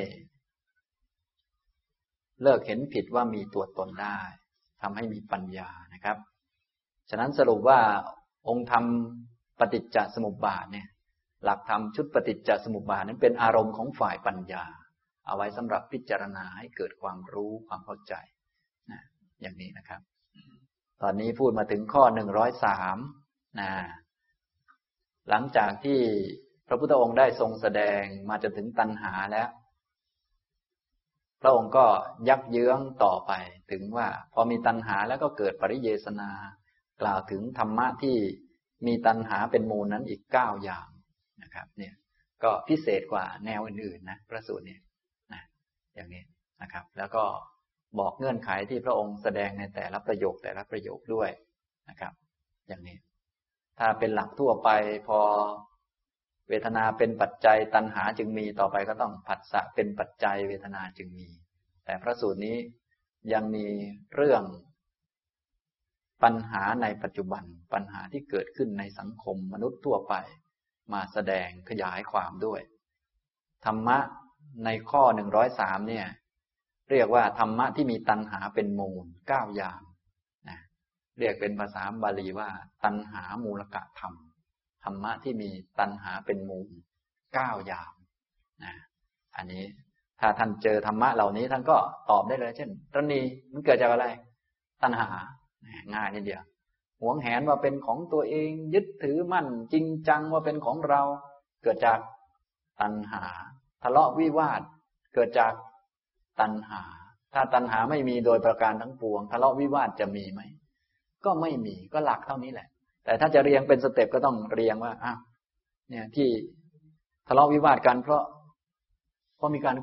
เลิกเห็นผิดว่ามีตัวตนได้ทำให้มีปัญญานะครับฉะนั้นสรุปว่าองค์ธรรมปฏิจจสมุปบาทเนี่ยหลักธรรมชุดปฏิจจสมุปบาทนั้นเป็นอารมณ์ของฝ่ายปัญญาเอาไว้สำหรับพิจารณาให้เกิดความรู้ความเข้าใจนะอย่างนี้นะครับตอนนี้พูดมาถึงข้อหนึ่งร้อยสามนะหลังจากที่พระพุทธองค์ได้ทรงแสดงมาจนถึงตัณหาแล้วพระองค์ก็ยักเยื้องต่อไปถึงว่าพอมีตัณหาแล้วก็เกิดปริเยสนากล่าวถึงธรรมะที่มีตัณหาเป็นมูลนั้นอีกเก้าอย่างนะครับเนี่ยก็พิเศษกว่าแนวอื่นๆนะพระสูตรเนี่ยนะอย่างนี้นะครับแล้วก็บอกเงื่อนไขที่พระองค์แสดงในแต่ละประโยคแต่ละประโยคด้วยนะครับอย่างนี้ถ้าเป็นหลักทั่วไปพอเวทนาเป็นปัจจัยตัณหาจึงมีต่อไปก็ต้องผัสสะเป็นปัจจัยเวทนาจึงมีแต่พระสูตรนี้ยังมีเรื่องปัญหาในปัจจุบันปัญหาที่เกิดขึ้นในสังคมมนุษย์ทั่วไปมาแสดงขยายความด้วยธรรมะในข้อหนึ่งร้อยสามเนี่ยเรียกว่าธรรมะที่มีตัณหาเป็นมูลเก้าอย่างนะเรียกเป็นภาษาบาลีว่าตัณหามูลกะธรรมธรรมะที่มีตัณหาเป็นมูลเก้าอย่างนะอันนี้ถ้าท่านเจอธรรมะเหล่านี้ท่านก็ตอบได้เลยเช่นตรณีมันเกิดจากอะไรตัณหาง่ายนิดเดียวหวงแหนว่าเป็นของตัวเองยึดถือมั่นจริงจังว่าเป็นของเราเกิดจากตัณหาทะเลาะวิวาทเกิดจากตัณหาถ้าตัณหาไม่มีโดยประการทั้งปวงทะเลาะวิวาทจะมีไหมก็ไม่มีก็หลักเท่านี้แหละแต่ถ้าจะเรียงเป็นสเต็ปก็ต้องเรียงว่าอ้าวเนี่ยที่ทะเลาะวิวาทกันเพราะเพราะมีการ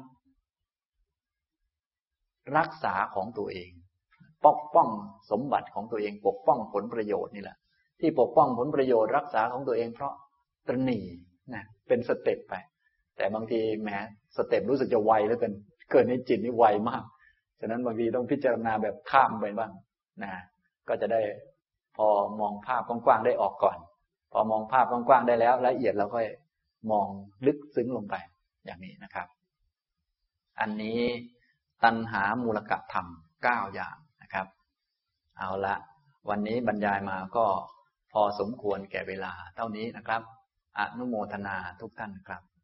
รักษาของตัวเองปกป้องสมบัติของตัวเองปกป้องผลประโยชน์นี่แหละที่ปกป้องผลประโยชน์รักษาของตัวเองเพราะตระหนี่นะเป็นสเต็ปไปแต่บางทีแหมสเต็ปรู้สึกจะไวแล้วกันเกิดในจิตนี่ไวมากฉะนั้นบางทีต้องพิจารณาแบบข้ามไปบ้างนะก็จะได้พอมองภาพกว้างๆได้ออกก่อนพอมองภาพกว้างๆได้แล้วละเอียดเราค่อยมองลึกซึ้งลงไปอย่างนี้นะครับอันนี้ตัณหามูลกะธรรมเก้าอย่างนะครับเอาละวันนี้บรรยายมาก็พอสมควรแก่เวลาเท่านี้นะครับอนุโมทนาทุกท่านครับ